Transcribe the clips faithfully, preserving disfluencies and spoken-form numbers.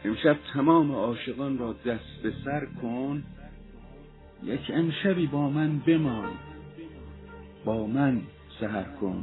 امشب تمام عاشقان را دست به سر کن، یک امشبی با من بمان، با من سحر کن.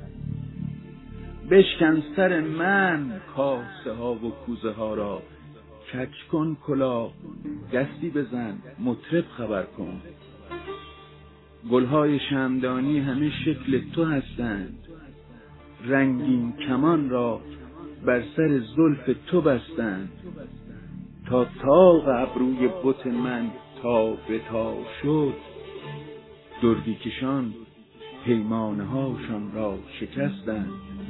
بشکن سر من کاسه ها و کوزه ها را، کج کن کلاه، دستی بزن، مطرب خبر کن. گلهای شمعدانی همه شکل تو هستند، رنگین کمان را بر سر زلف تو بستند. تا طاق ابروی بت من تا به تا شد، دردی کشان پیمانه هاشان را شکستند.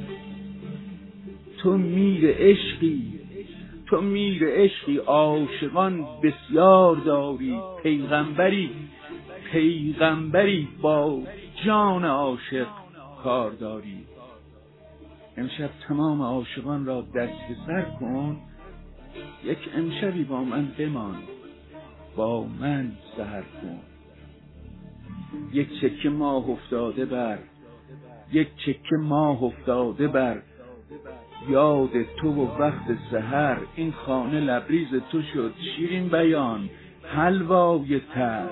تو میر عشقی، تو میر عشقی، عاشقان بسیار داری. پیغمبری، پیغمبری با جان عاشق کار داری. امشب تمام عاشقان را دست به سر کن، یک امشبی با من بمان، با من سحر کن. یک چکه ماه افتاده بر، یک چکه ماه افتاده بر یاد تو و وقت سحر. این خانه لبریز تو شد شیرین بیان، حلوای تر.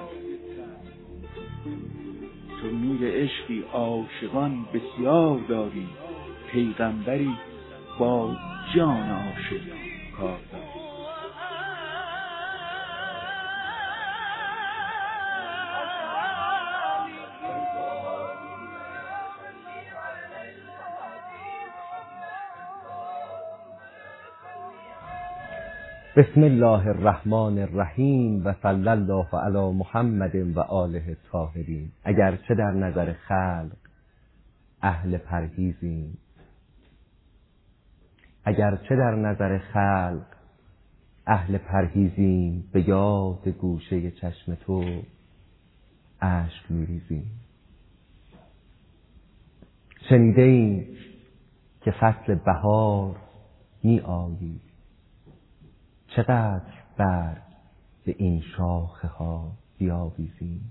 تو میر عشقی، عاشقان بسیار داری. پیغمبری با جان عاشق کار داری. بسم الله الرحمن الرحیم و صلی الله علی محمد و آله الطاهرین. اگرچه در نظر خلق اهل پرهیزیم، اگرچه در نظر خلق اهل پرهیزیم، به یاد گوشه چشم تو اشک میریزیم. شنیده ایم که فصل بهار می آیی، چقدر برگ به این شاخه ها بیاویزیم.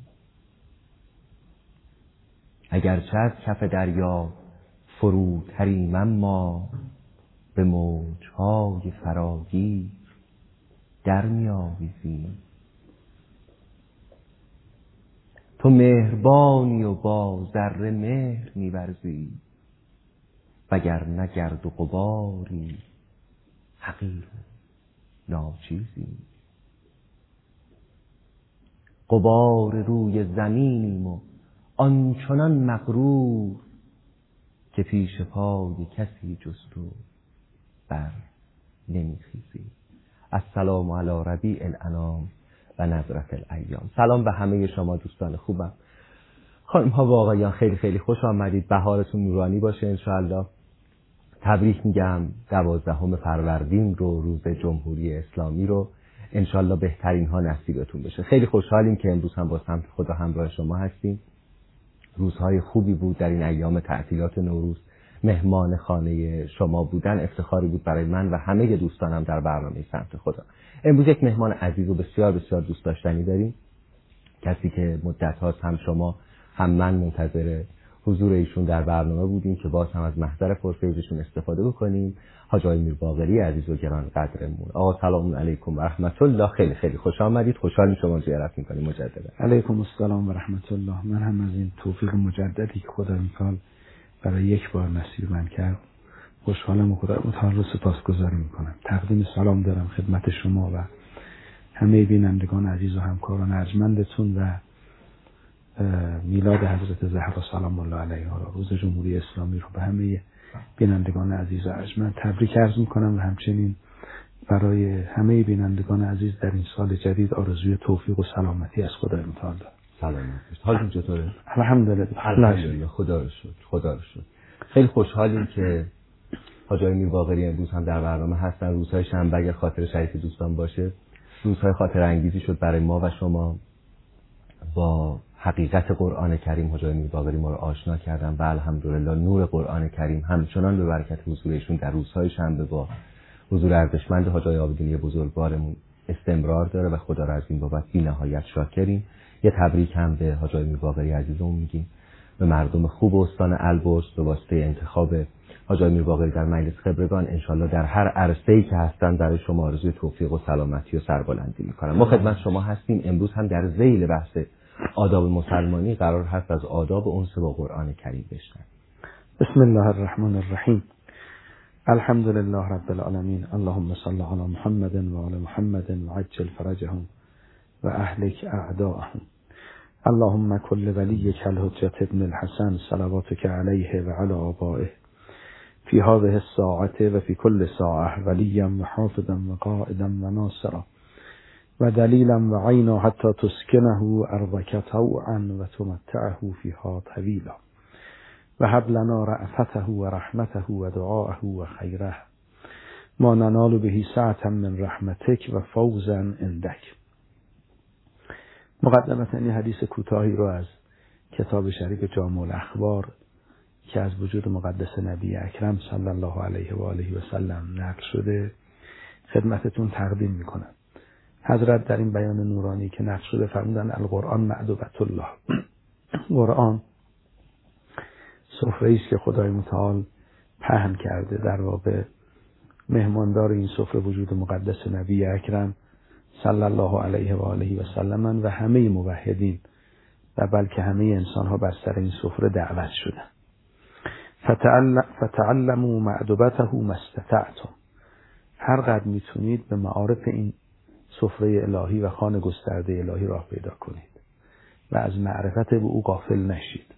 اگرچه از کف دریا فروتریم، اما به موجهای فراگیر در می آویزیم. تو مهربانی و با ذره مهر می ورزی، وگر نگرد و غباری حقیر ناچیزیم. غبار روی زمینیم و آنچنان مغرور، که پیش پای کسی جز تو بر نمیخیزی. السلام علی ربیع الانام و نظرت الایام. سلام به همه شما دوستان خوبم. خانم ها و آقایان، خیلی خیلی خوش آمدید. بهارتون نورانی باشه انشاءالله. تبریک میگم دوازدهم فروردین رو، روز جمهوری اسلامی رو. انشاءالله بهترین ها نصیبتون بشه. خیلی خوشحالیم که امروز هم با سمت خدا همراه شما هستیم. روزهای خوبی بود در این ایام تعطیلات نوروز. مهمان خانه شما بودن افتخاری بود برای من و همه دوستانم در برنامه سمت خدا. امروز یک مهمان عزیز و بسیار بسیار دوست داشتنی داریم. کسی که مدت هاست هم شما هم من منتظر حضور ایشون در برنامه بودیم که باز هم از محضر پرفیضشون استفاده بکنیم. حاج آقای میر باقری عزیز و گران قدرمون. آقا سلام علیکم و رحمت الله. خیلی خیلی خوش آمدید. خوشحالیم شما زیارت می‌کنیم مجددا. علیکم السلام و رحمت الله. من هم از این توفیق مجددی که خدا امسال برای یک بار نصیب من کرد خوشحالم و خدا متعال رو سپاسگزاری میکنم. تقدیم سلام دارم خدمت شما و همه بینندگان عزیز و همکاران ارجمندتون و میلاد حضرت زهرا سلام الله علیها را، روز جمهوری اسلامی رو به همه بینندگان عزیز و ارجمند تبریک عرض میکنم و همچنین برای همه بینندگان عزیز در این سال جدید آرزوی توفیق و سلامتی از خدای متعال دارم. سلام. حالتون چطوره؟ الحمدلله. الحمدلله. خدا رو شکر. خدا رو شکر. خیلی خوشحالیم که حاج آقای میر باقری امروز هم در برنامه هستن. روزهای شنبه اگر خاطر شریف دوستان باشه، روزهای خاطر انگیزی شد برای ما و شما. با حقیقت قرآن کریم حاج آقای میر باقری ما رو آشنا کردن و الحمدلله نور قرآن کریم همچنان به برکت حضورشون در روزهای شنبه با حضور ارزشمند حاج آقای عابدینی بزرگوارمون استمرار داره و خدا را از این بابت بی‌نهایت شاکریم. یه تبریک هم به حاج آقای میر باقری عزیزمون میگیم، به مردم خوب استان البرز به واسطه انتخاب حاج امیر باقری در مجلس خبرگان انشالله در هر عرصه‌ای که هستن برای شما آرزوی توفیق و سلامتی و سربلندی میکنم. ما خدمت شما هستیم. امروز هم در ذیل بحث آداب مسلمانی قرار هست از آداب انس با قرآن کریم بشنویم. بسم الله الرحمن الرحیم. الحمد لله رب العالمین. اللهم صل علی محمد و آل محمد و عجل فرجهم و اهلک اعداءهم. اللهم كل وليك الحجة ابن الحسن صلواتك عليه وعلى آبائه في هذه الساعة وفي كل ساعة وليا وحافظا وقائدا وناصرا ودليلا وعينا حتى تسكنه أرضك طوعا وتمتعه فيها طويلا وهب لنا رأفته ورحمته ودعاءه وخيره ما ننال به سعة من رحمتك وفوزا عندك. مقدمتا این حدیث کوتاهی رو از کتاب شریف جامع الاخبار که از وجود مقدس نبی اکرم صلی الله علیه و آله و سلم نقل شده خدمتتون تقدیم میکنم. حضرت در این بیان نورانی که نقل شده فرمودن القرآن معدوبة الله. قرآن سفره است که خدای متعال پهن کرده، در واقع مهماندار این سفره وجود مقدس نبی اکرم صلی الله علیه و آله و سلم و همه موحدین و بلکه همه انسان ها بر سر این سفره دعوت شدن. فتعلموا معدوبته ما استطعتم. هر قدر میتونید به معارف این سفره الهی و خوان گسترده الهی راه پیدا کنید و از معرفت به او غافل نشید.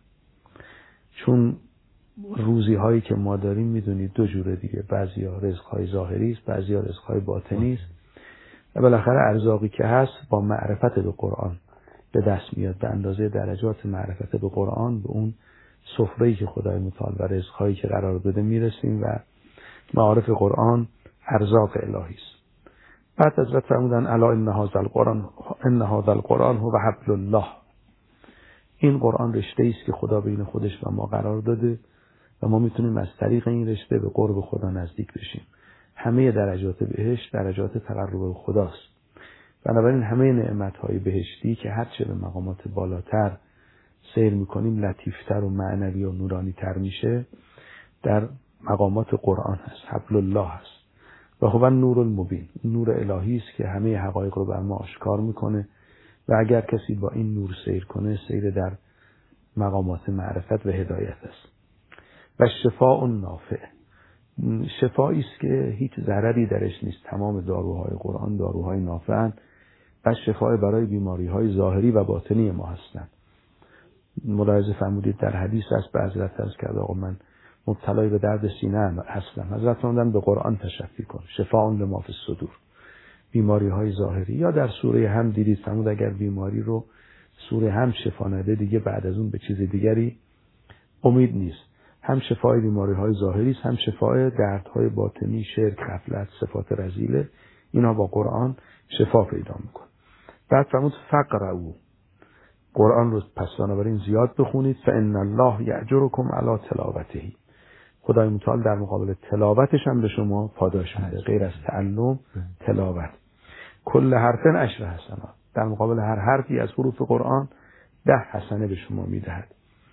چون روزی هایی که ما داریم میدونید دو جوره دیگه، بعضی ها رزق های ظاهری است، بعضی ها رزق های باطنی است و بالاخره ارزاقی که هست با معرفت به قرآن به دست میاد. به اندازه درجات معرفت به قرآن به اون سفره‌ای که خدای متعال و رزق‌هایی که قرار داده میرسیم و معارف قرآن ارزاق الهی است. بعد حضرت فرمودن الا ان هذا القرآن ان هذا القرآن هو حبل الله. این قرآن رشته است که خدا بین خودش و ما قرار داده و ما میتونیم از طریق این رشته به قرب خدا نزدیک بشیم. همه درجات بهشت درجات تقرب به خداست. بنابراین همه نعمت‌های بهشتی که هرچه به مقامات بالاتر سیر میکنیم لطیفتر و معنوی و نورانی تر میشه در مقامات قرآن هست. حبل الله هست و خب نور المبین، نور الهی است که همه حقایق رو بر ما آشکار میکنه و اگر کسی با این نور سیر کنه سیر در مقامات معرفت و هدایت است. و شفاء نافع، شفایی است که هیچ ضرری درش نیست. تمام داروهای قرآن داروهای نافعند و شفای برای بیماریهای ظاهری و باطنی ما هستند. ملاحظه فرمودید در حدیث است به حضرت عرض کرد آقا من مبتلای به درد سینه هستم. حضرت فرمودن به قرآن تشفی کن، شفاء لما فی الصدور، بیماری های ظاهری. یا در سوره هم دیدید فرمود اگر بیماری رو سوره هم شفا نده دیگه بعد از اون به چیز دیگری امید نیست. هم شفای بیماری های ظاهری است، هم شفای دردهای باطنی، شرک، غفلت، صفات رذیله. اینا با قرآن شفا پیدا میکن. بعد فرمود فقرؤ، قرآن رو پس بنابراین زیاد بخونید. فان الله یأجرکم علی تلاوته، خدای متعال در مقابل تلاوتش هم به شما پاداش میده. غیر از تعلم تلاوت. کل حرف عشر حسنات، در مقابل هر حرفی از حروف قرآن ده حسنه به شما میدهد.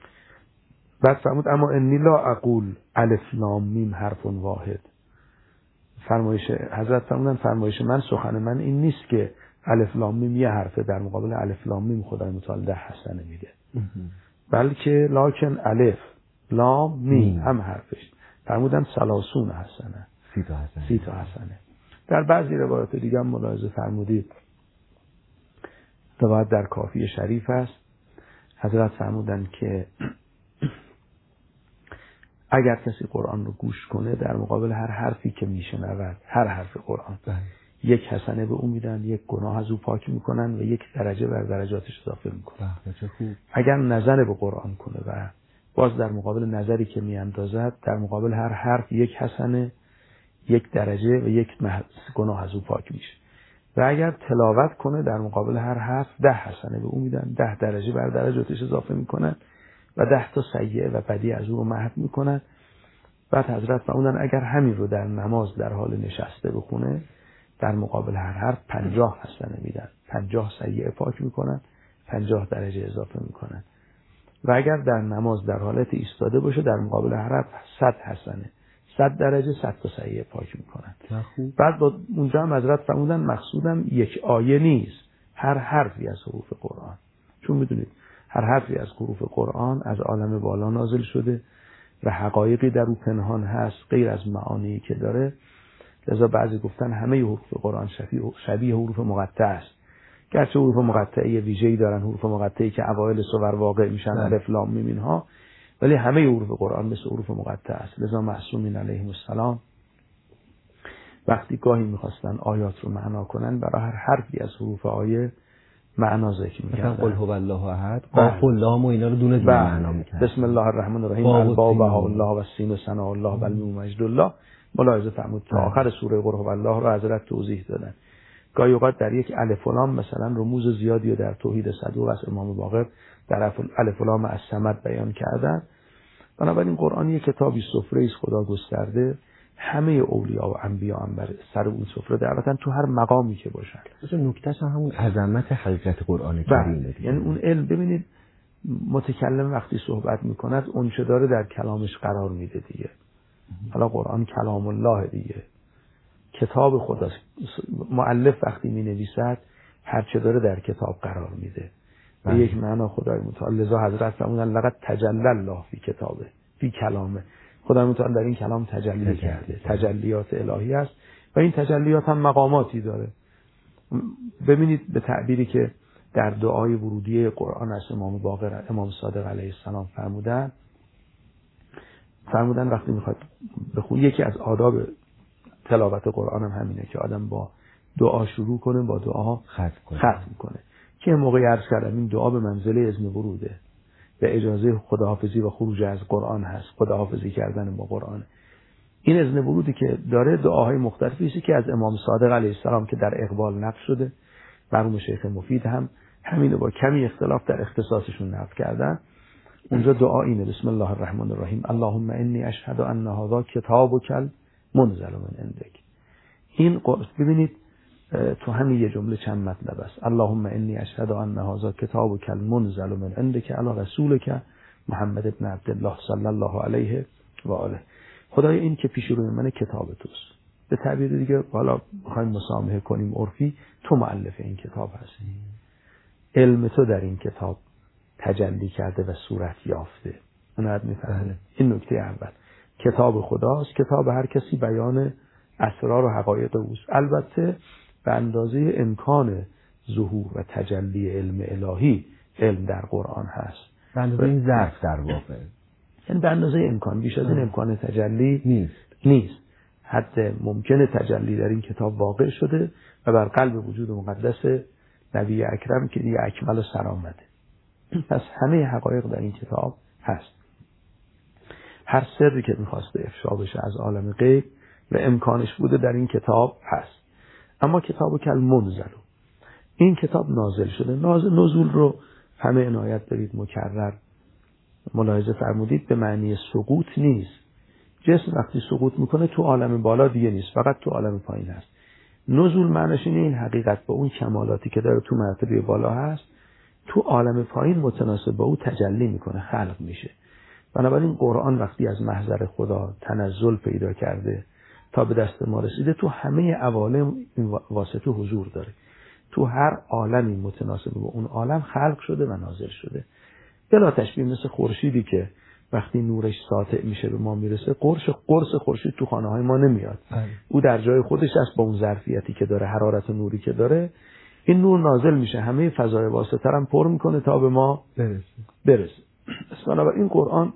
بعد فرمود اما انی لا اقول الف لام میم حرف واحد. فرمایش حضرت فرمودن فرمایش من سخن من این نیست که الف لام میم یه حرفه در مقابل الف لام میم خدای متعال ده حسنه میده، بلکه لکن الف لام میم هم حرفش. فرمودن ثلاثون حسنه، سی تا حسنه. سی تا حسنه. در بعضی روایات دیگه هم ملاحظه فرمودید روایت در کافی شریف است حضرت فرمودن که اگر کسی قرآن رو گوش کنه در مقابل هر حرفی که میشنود، هر حرف قرآن بله. یک حسنه به اون میدن، یک گناه از او پاک میکنن و یک درجه بر درجاتش اضافه میکنن. اگر نظر به قرآن کنه و باز در مقابل نظری که میاندازد در مقابل هر حرف یک حسنه، یک درجه و یک گناه از او پاک میشه. و اگر تلاوت کنه در مقابل هر حرف ده حسنه به اون میدن، ده درجه بر درجاتش اضافه میکنن و ده تا سیئه و بدی از او رو محو میکنن. بعد حضرت فرمودن اگر همین رو در نماز در حال نشسته بخونه در مقابل هر حرف پنجاه حسنه میدن، پنجاه سیئه پاک میکنن، پنجاه درجه اضافه میکنن. و اگر در نماز در حالت ایستاده باشه در مقابل هر حرف صد حسنه، صد درجه صد تا صحیح پاک میکنن. بعد با اونجا هم حضرت فرمودن مقصودم یک آیه نیست، هر حرفی از حروف قرآن، چون میدونید هر حرفی از حروف قرآن از عالم بالا نازل شده و حقایقی در او پنهان هست غیر از معانی که داره. لذا بعضی گفتن همه حروف قرآن شبیه, شبیه حروف مقطع است، گرچه حروف مقطعی ویژه‌ای دارن، حروف مقطعی که اوایل صور واقع میشن الف لام میم اینها، ولی همه حروف قرآن مثل حروف مقطع است. لذا معصومین علیهم السلام وقتی گاهی میخواستن آیات رو معنا کنن برای هر حرفی از حروف آیه معنا ذکر می‌کردن. مثلا قل هو الله احد، قاف و لام و اینا رو دونه دونه معنا می‌کردن. بسم الله الرحمن الرحیم، الباء بها الله و السین ثنا الله و المیم مجد الله. ملاحظه فرمود تا آخر سوره قل هو الله رو حضرت توضیح دادن. گاهی اوقات در یک الف و لام مثلا رموز زیادی رو در توحید صدوق از امام باقر در الف و لام الصمد بیان کردن. بنابراین قرآن یک کتابی سفره است خدا گسترده، همه اولیاء و انبیا هم بر سر اون سفره دعوتن تو هر مقامی که باشن. مثلا نکتهش همون عظمت حقیقت قرآن کریمه. یعنی اون علم، ببینید متکلم وقتی صحبت میکند اون چه داره در کلامش قرار میده دیگه. حالا قرآن کلام الله دیگه، کتاب خداست. مؤلف وقتی مینویسد هر چه داره در کتاب قرار میده به یک معنا خدای متعال. لذا حضرت فرمودن لقد تجلی الله فی کتابه فی کلامه، خدای متعال در این کلام تجلی کرده، تجلیات الهی است و این تجلیات هم مقاماتی داره. ببینید به تعبیری که در دعای ورودی قرآن از امام باقر امام صادق علیه السلام فرمودن فرمودن وقتی میخواد بخونه، یکی از آداب تلاوت قرآن هم همینه که آدم با دعا شروع کنه، با دعا ختم کنه. ختم کنه که موقعی عرض کردم این دعا به منزله اذن وروده، به اجازه خداحافظی و خروج از قرآن هست، خداحافظی کردن با قرآن. این اذن ورودی که داره دعاهای مختلفی است که از امام صادق علیه السلام که در اقبال نقل شده، مرحوم شیخ مفید هم همینو با کمی اختلاف در اختصاصشون نقل کردن. اونجا دعا اینه: بسم الله الرحمن الرحیم، اللهم انی اشهد ان هذا کتابک منزل من عندک. این ببینید تو همین یه جمله چند مطلب است. اللهم انی اشهد ان هذا کتابک منزل من عندک علی رسولک محمد بن عبدالله صلی الله علیه و آله. خدای این که پیش روی من کتاب توست. به تعبیر دیگه حالا می‌خوایم مسامحه کنیم عرفی، تو مؤلف این کتاب هستی، علم تو در این کتاب تجلی کرده و صورت یافته. اونات میفهمه. این نکته اول. کتاب خداست، کتاب هر کسی بیان اسرار و حقایق اوست، البته به اندازه امکان ظهور و تجلی علم الهی علم در قرآن هست، به اندازه این ظرف در واقع، یعنی به اندازه امکان، بیش از این امکان تجلی نیست نیست حتی ممکنه تجلی در این کتاب واقع شده و بر قلب وجود مقدس نبی اکرم که دیگه اکمل و سر آمده. پس همه حقایق در این کتاب هست. هر سری که میخواسته افشا بشه از عالم غیب و امکانش بوده در این کتاب هست. اما کتاب کل منزل، این کتاب نازل شده. نازل نزول رو همه عنایت دارید مکرر ملاحظه فرمودید، به معنی سقوط نیست. جسم وقتی سقوط میکنه تو عالم بالا دیگه نیست، فقط تو عالم پایین هست. نزول معنیش اینه این حقیقت با اون کمالاتی که داره تو مرتبه بالا هست تو عالم پایین متناسب با او تجلی میکنه، خلق میشه. بنابراین قرآن وقتی از محضر خدا تنزل پیدا کرده تا به دست ما رسیده، تو همه عوالم این واسطه حضور داره، تو هر عالمی متناسب با اون عالم خلق شده و نازل شده. بلا تشبیه مثل خورشیدی که وقتی نورش ساطع میشه به ما میرسه، قرص قرص خورشید تو خانه های ما نمیاد. ای. او در جای خودش است با اون ظرفیتی که داره، حرارت نوری که داره، این نور نازل میشه همه فضای واسطه هم پر میکنه تا به ما برسه برسه. بنابراین قرآن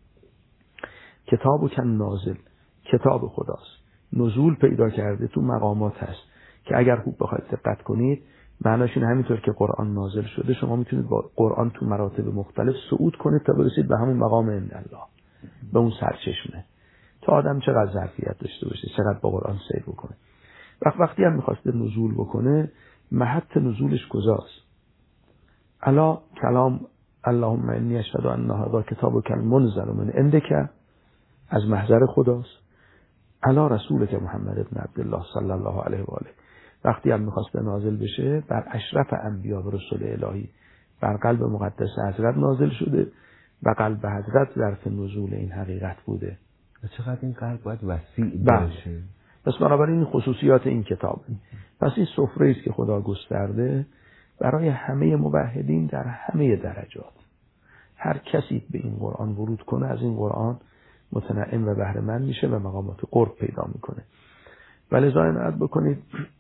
کتاب و کن نازل، کتاب خداست، نزول پیدا کرده، تو مقامات هست که اگر خوب بخواید دقت کنید معناش این همینطور که قرآن نازل شده شما میتونید با قرآن تو مراتب مختلف صعود کنید تا برسید به همون مقام عند الله، به اون سرچشمه، تا آدم چقدر ظرفیت داشته باشه، چقدر با قرآن سیر بکنه. وقت وقتی هم میخواسته نزول بکنه، محط نزولش کجاست؟ الا کلام اللهم انی اشهد ان هذا کتابک منزل من عندک، از محضر خداست. الا رسولک محمد بن عبدالله صلی الله علیه و آله، وقتی هم میخواست نازل بشه بر اشرف انبیا و رسول الهی، بر قلب مقدس حضرت نازل شده و قلب حضرت ظرف نزول این حقیقت بوده. چقدر این قلب باید وسیع باشه. پس بنابراین این خصوصیات این کتاب. پس این سفره است که خدا گسترده برای همه موحدین در همه درجات. هر کسی به این قرآن ورود کنه از این قرآن متنعم و بهره مند میشه و مقامات قرب پیدا میکنه. ولی عنایت بکنید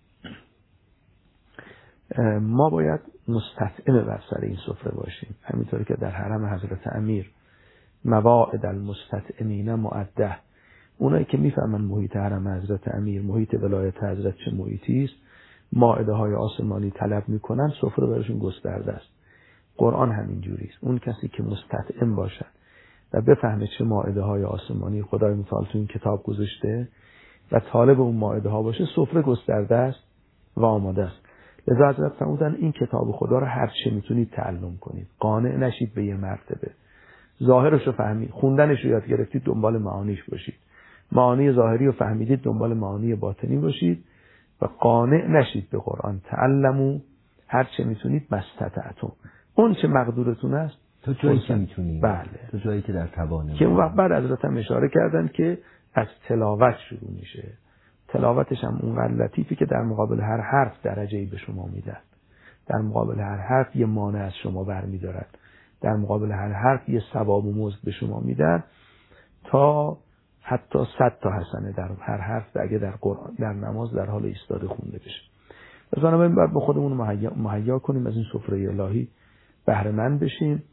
ما باید مستطعم بر سر این سفره باشیم، همینطوری که در حرم حضرت امیر مواعد المستطعمین معده، اونایی که میفهمن محیط حرم حضرت امیر، محیط ولایت حضرت چه محیطی است، مائده های آسمانی طلب میکنن، سفره براشون گسترده است. قرآن همین جوری است. اون کسی که مستطعم باشد و بفهمه چه مائده های آسمانی خدای متعال تو این کتاب گذاشته و طالب اون مائده ها باشه، سفره گسترده است و آماده است. لذا حضرت فرمودن این کتاب خدا رو هر چه میتونید تعلم کنید، قانع نشید به یه مرتبه. ظاهرش رو فهمید، خوندنش رو یاد گرفتید، دنبال معانیش باشید. معانی ظاهری رو فهمیدید، دنبال معانی باطنی باشید و قانع نشید به قرآن. تعلمو هر چه میتونید مستطعتم، اون چه مقدورتون است تو جایی که میتونید. بله، تو جایی که در توانه. که اون وقت بعد حضرت هم اشاره کردن که از تلاوت شروع میشه. تلاوتش هم اونقدر لطیفی که در مقابل هر حرف درجه‌ای به شما میدن. در مقابل هر حرف یه مانع از شما برمی‌دارن. در مقابل هر حرف یه ثواب و مزد به شما میدن تا حتی صد تا حسنه در هر حرف اگه در قرآن در نماز در حال ایستاده خونده بشه. پس بنابراین باید به خودمون مهیا مهیا کنیم از این سفره الهی بهره مند بشیم.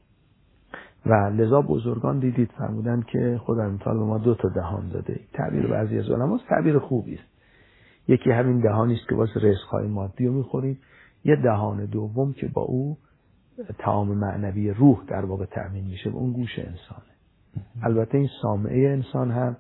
و لذا بزرگان دیدید فرمودن که خدای متعال به ما دو تا دهان داده. تعبیر بعضی از علما تعبیر خوبی است. یکی همین دهانی است که واسه رزق‌های مادی رو می‌خوریم، یه دهان دوم که با او طعام معنوی روح در واقع تأمین میشه، و اون گوش انسانه. البته این سامعه انسان هم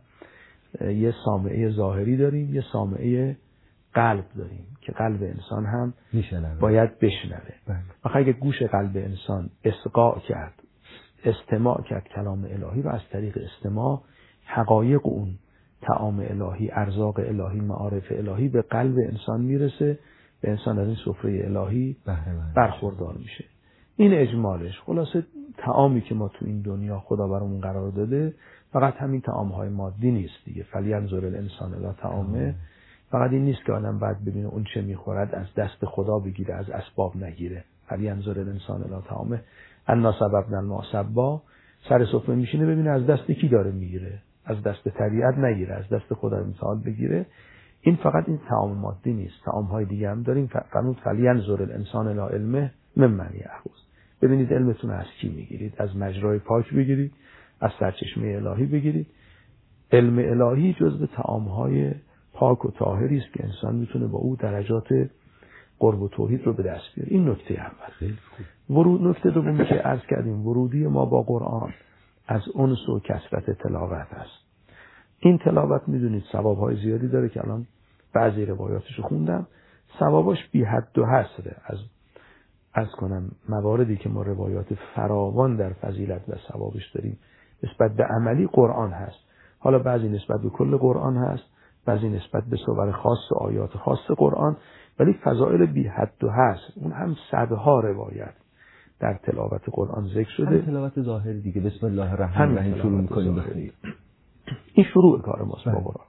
یه سامعه ظاهری داریم، یه سامعه قلب داریم که قلب انسان هم میشنوه، باید بشنوه. آخه اگه گوش قلب انسان اصغاء کرد، استماع کرد کلام الهی و از طریق استماع حقایق اون طعام الهی، ارزاق الهی، معارف الهی به قلب انسان میرسه، به انسان از این سفره الهی برخوردار میشه. این اجمالش. خلاصه طعامی که ما تو این دنیا خدا برامون قرار داده فقط همین طعام‌های مادی نیست دیگه. فلینظر الانسان الی طعامه. فقط این نیست که آدم بعد ببینه اون چه میخورد از دست خدا بگیره، از اسباب نگیره. فلینظر الانسان الی طعامه انا صببنا الماء صبا. سر سفره میشینه ببینه از دست کی داره میگیره، از دست طبیعت نگیره، از دست خدای متعال بگیره. این فقط این طعام مادی نیست، طعام‌های دیگه هم داریم. فرمود فلینظر الانسان الی علمه ممن یأخذ. ببینید علمتون از کی میگیرید، از مجرای پاک بگیرید، از سرچشمه الهی بگیرید. علم الهی جزو طعام‌های پاک و طاهری است که انسان میتونه با او درجات قرب و توحید رو به دست بیاره. این نکته اول. ورود نکته دومی که عرض کردیم، ورودی ما با قرآن از انس و کثرت تلاوت است. این تلاوت میدونید ثواب‌های زیادی داره که الان بعضی روایاتش رو خوندم. ثواباش بی حد و حصره. از از کنم مواردی که ما روایات فراوان در فضیلت و ثوابش داریم نسبت به عملی قرآن هست. حالا بعضی نسبت به کل قرآن هست، بعضی نسبت به صور خاص و آیات خاص قرآن، ولی فضائل بی حد و حصر. اون هم صدها روایت در تلاوت قرآن ذکر شده. همین تلاوت ظاهری دیگه، بسم الله الرحمن الرحیم شروع می‌کنیم بخونیم. این شروع کار ماست با قرآن.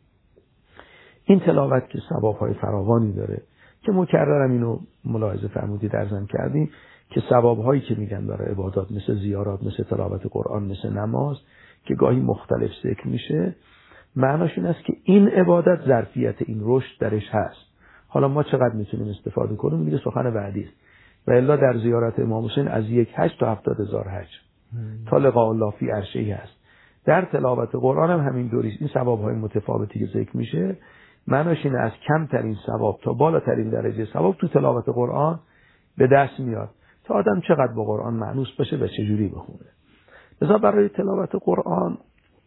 این تلاوت که ثواب‌های فراوانی داره که مکررم اینو ملاحظه فرمودید ارزم کردیم که ثواب‌هایی که میگن برای عبادات مثل زیارات، مثل تلاوت قرآن، مثل نماز که گاهی مختلف ذکر میشه، معناش این است که این عبادت ظرفیت این رشد درش هست. حالا ما چقدر میتونیم استفاده کنیم میگه سخن بعدی است. و الا در زیارت امام حسین از یک حج تا هفتاد هزار حج تا لقاء الله فی عرشه هست. در تلاوت قرآن هم همین دوری است. این ثواب‌های متفاوتی که ذکر میشه معناش اینه از کمترین ثواب تا بالاترین درجه ثواب تو تلاوت قرآن به دست میاد تا آدم چقدر با قرآن مانوس باشه و چجوری بخونه. لذا برای تلاوت قرآن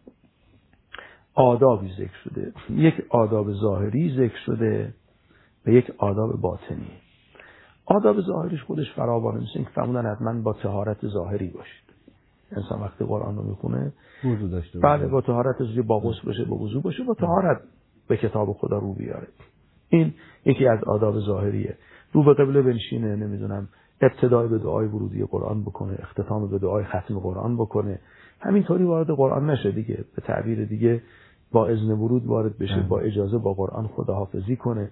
آدابی ذکر شده. یک آداب ظاهری ذکر شده و یک آداب باطنی. آداب ظاهریش خودش فراوانه، مثل اینکه فرمودن حتما با طهارت ظاهری باشید. انسان وقتی قرآن رو میخونه وضو داشته باشه. بله، با طهارت ظاهری، با غسل باشه، با وضو باشه، با طهارت به کتاب خدا رو بیاره. این یکی از آداب ظاهریه. رو به قبله بنشینه، نمیدونم ابتدای به دعای ورودی قرآن بکنه، اختتام به دعای ختم قرآن بکنه، همینطوری وارد قرآن نشه دیگه، به تعبیر دیگه با اذن ورود وارد بشه، با اجازه با قرآن خداحافظی کنه،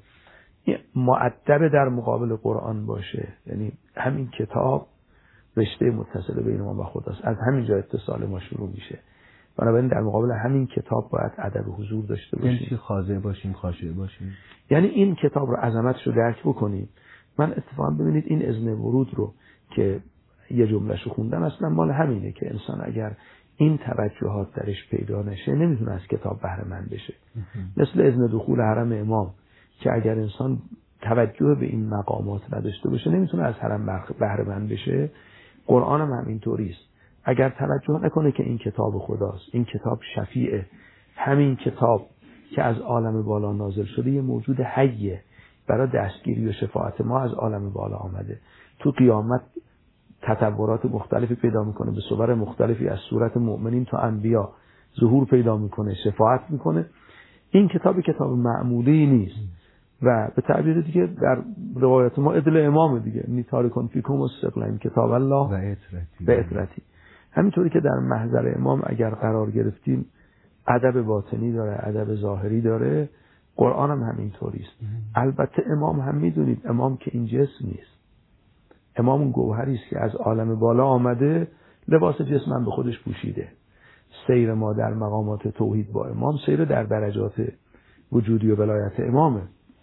مؤدب در مقابل قرآن باشه. یعنی همین کتاب رشته متصل بین ما و خداست، از همین جا اتصال ما شروع میشه. بنابراین در مقابل همین کتاب باید ادب حضور داشته باشیم. یعنی چی خاضع باشیم، خاشع باشیم؟ یعنی این کتاب رو عظمتش رو درک بکنیم. من اتفاقا ببینید این اذن ورود رو که یه جمله‌ش رو خوندم اصلا مال همینه که انسان اگر این توجهات درش پیدا نشه نمیتونه از کتاب بهره مند بشه. مثل اذن دخول حرم امام که اگر انسان توجه به این مقامات نداشته باشه نمیتونه از حرم بهره مند بشه. قرآن هم همینطوری است. اگر توجه نکنه که این کتاب خداست، این کتاب شفیعه، همین کتاب که از عالم بالا نازل شده یه موجود حیه، برای دستگیری و شفاعت ما از عالم بالا آمده، تو قیامت تطورات مختلفی پیدا میکنه، به صور مختلفی از صورت مؤمنین تا انبیا ظهور پیدا میکنه، شفاعت میکنه. این کتاب کتاب معمولی نیست و به تعبیر دیگه در روایت ما ادل امام دیگه نیتارکن فیکم استقلیم کتاب الله و اطرتی و اطرتی. همینطوری که در محضر امام اگر قرار گرفتیم ادب باطنی داره، ادب ظاهری داره، قرآن هم همینطوری است. البته امام هم میدونید امام که این جسم نیست، امام اون گوهری است که از عالم بالا آمده، لباس جسم هم به خودش پوشیده. سیر ما در مقامات توحید با امام سیر در درجات وجودی و ولایت امامه.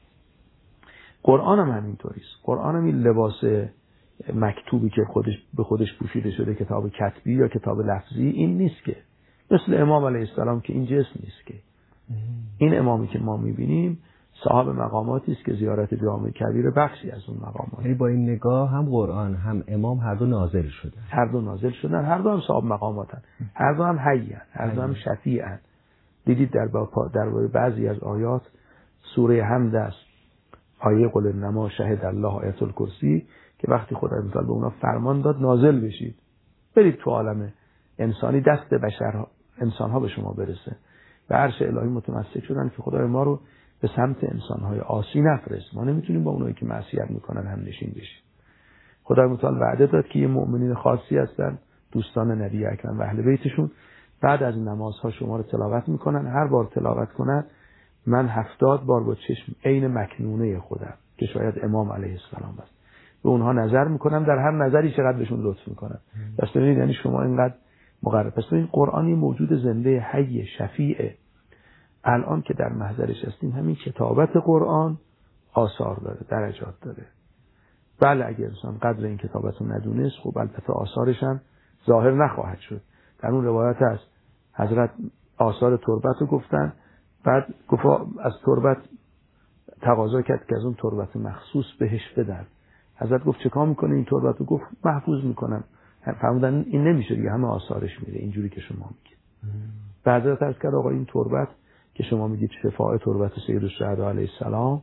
قرآن هم همینطوری است. قرآن هم این لباس مکتوبی که خودش به خودش پوشیده شده، کتاب کتبی یا کتاب لفظی، این نیست که مثل امام علیه السلام که این جسم نیست که. این امامی که ما میبینیم صاحب مقاماتی است که زیارت جامع کبیر بخشی از اون مقامات. یعنی با این نگاه هم قرآن هم امام هر دو نازل شده، هر دو نازل شدن، هر دو هم صاحب مقاماتن، هر دو هم حیان، هر دو هم شفیعن. دیدید در درباره بعضی از آیات سوره حمد است، آیه قل انما شهد الله آیت الکرسی، که وقتی خدای متعال به اونا فرمان داد نازل بشید، برید تو عالم انسانی، دست بشر انسانها به شما برسه. به عرش الهی متمسک شدن که خدای ما رو به سمت انسانهای عاصی نفرست، ما نمیتونیم با اونایی که معصیت میکنن هم نشین بشیم. خدای متعال وعده داد که یه مؤمنین خاصی هستن، دوستان نبی اکرم و اهل بیتشون، بعد از نمازها شما رو تلاوت میکنن، هر بار تلاوت کنن من هفتاد بار با چشم عین مکنونه خودم که شاید امام علیه السلام است به اونها نظر میکنم، در هر نظری چقدر بهشون لطف میکنم. پس ببینید یعنی شما اینقدر مقرب. پس ببینید قرآن یه موجود زنده حی شفیعه. الان که در محضرش هستیم همین کتابت قرآن آثار داره، درجات داره. بله اگر انسان قدر این کتابت رو ندونست خب البته آثارش هم ظاهر نخواهد شد. در اون روایت هست حضرت آثار تربت رو گفتن، بعد گفت از تربت تقاضا کرد که از اون تربت مخصوص بهش بدن. حضرت گفت چه کار میکنه این تربت رو؟ گفت محفوظ میکنم. فرمودن این نمیشه دیگه، همه آثارش میره اینجوری که شما میگید. بعد حضرت عرض کرد آقا این تربت که شما میگید شفاء تربت سید الشهدا علیه السلام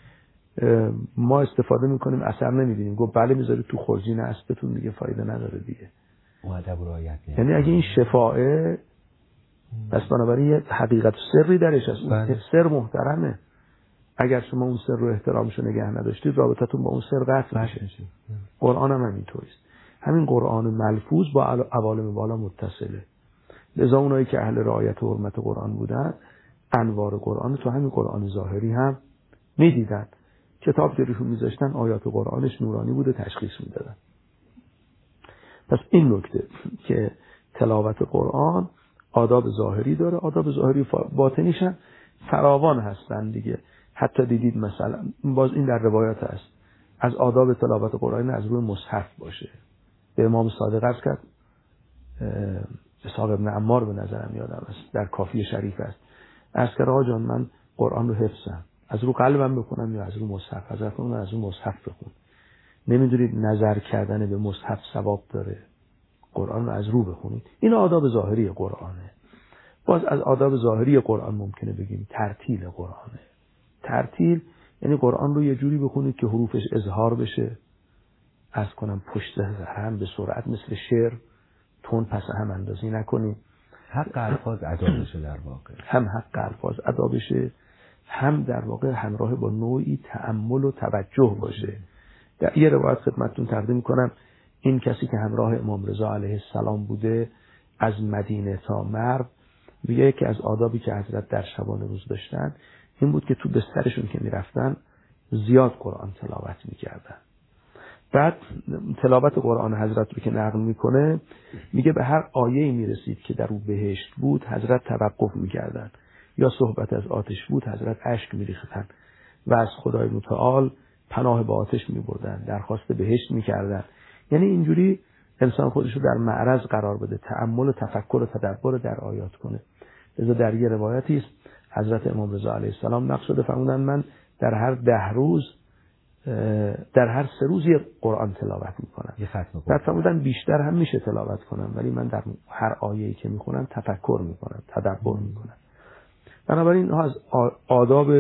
ما استفاده میکنیم اثر نمیبینیم. گفت بله میذارید تو خورجین اسبتون دیگه، فایده نداره دیگه. مؤدب و رعایت. یعنی اگه این شفاء پس بنابراین یه حقیقت سری درش هست. اون سر محترمه. اگر شما اون سر رو احترامش رو نگه نداشتید رابطتون با اون سر قطع میشه. قرآن هم همینطوریه. همین قرآن ملفوظ با عوالم بالا متصله. لذا اونایی که اهل رعایت و حرمت قرآن بودن انوار قرآن تو همین قرآن ظاهری هم میدیدن. کتاب جلوشون میذاشتن آیات قرآنش نورانی بوده تشخیص میدادن. پس این نکته که تلاوت قرآن آداب ظاهری داره، آداب ظاهری باطنیش هم فراوان هستن دیگه. حتی دیدید مثلا باز این در روایات هست از آداب تلاوت قرآن از روی مصحف باشه. به امام صادق عرض کرد، اسحاق ابن عمار به نظرم یادم است در کافی شریف است، عرض کرد آقا جان من قرآن رو حفظم، از رو قلبم بخونم یا از رو مصحف؟ حضرت فرمود از رو مصحف بخون. نمیدونید نظر کردن به مصحف ثواب داره؟ قرآن رو از رو بخونید. این آداب ظاهری قرآنه. باز از آداب ظاهری قرآن ممکنه بگیم ترتیل قرآنه. ترتیل یعنی قرآن رو یه جوری بخونید که حروفش اظهار بشه، از کنم پشت هم به سرعت مثل شعر تون پس هم اندازی نکنید. حق الفاظ ادا بشه در واقع. هم حق الفاظ ادا بشه، هم در واقع همراه با نوعی تأمل و توجه باشه. در یه روایت خدمتتون تقدیم کنم، این کسی که همراه امام رضا علیه السلام بوده از مدینه تا مرو، میگه یکی از آدابی که حضرت در شبانه روز داشتن این بود که تو بسترشون که میرفتن زیاد قرآن تلاوت میکردن. بعد تلاوت قرآن حضرت رو که نقل میکنه میگه به هر آیه‌ای میرسید که در اون بهشت بود حضرت توقف میکردن، یا صحبت از آتش بود حضرت اشک میریختن و از خدای متعال پناه به آتش میبردن، درخواست بهشت میکردن. یعنی اینجوری انسان خودش رو در معرض قرار بده، تأمل و تفکر و تدبر در آیات کنه. لذا در یه روایتی است حضرت امام رضا علیه السلام نقل شده فرمودن من در هر ده روز در هر سه روز یه قرآن تلاوت میکنم. یه ختم قرآن. بعد فرمودن بیشتر هم میشه تلاوت کنم، ولی من در هر آیه‌ای که میخونم تفکر میکنم، تدبر میکنم. بنابراین اینها از آداب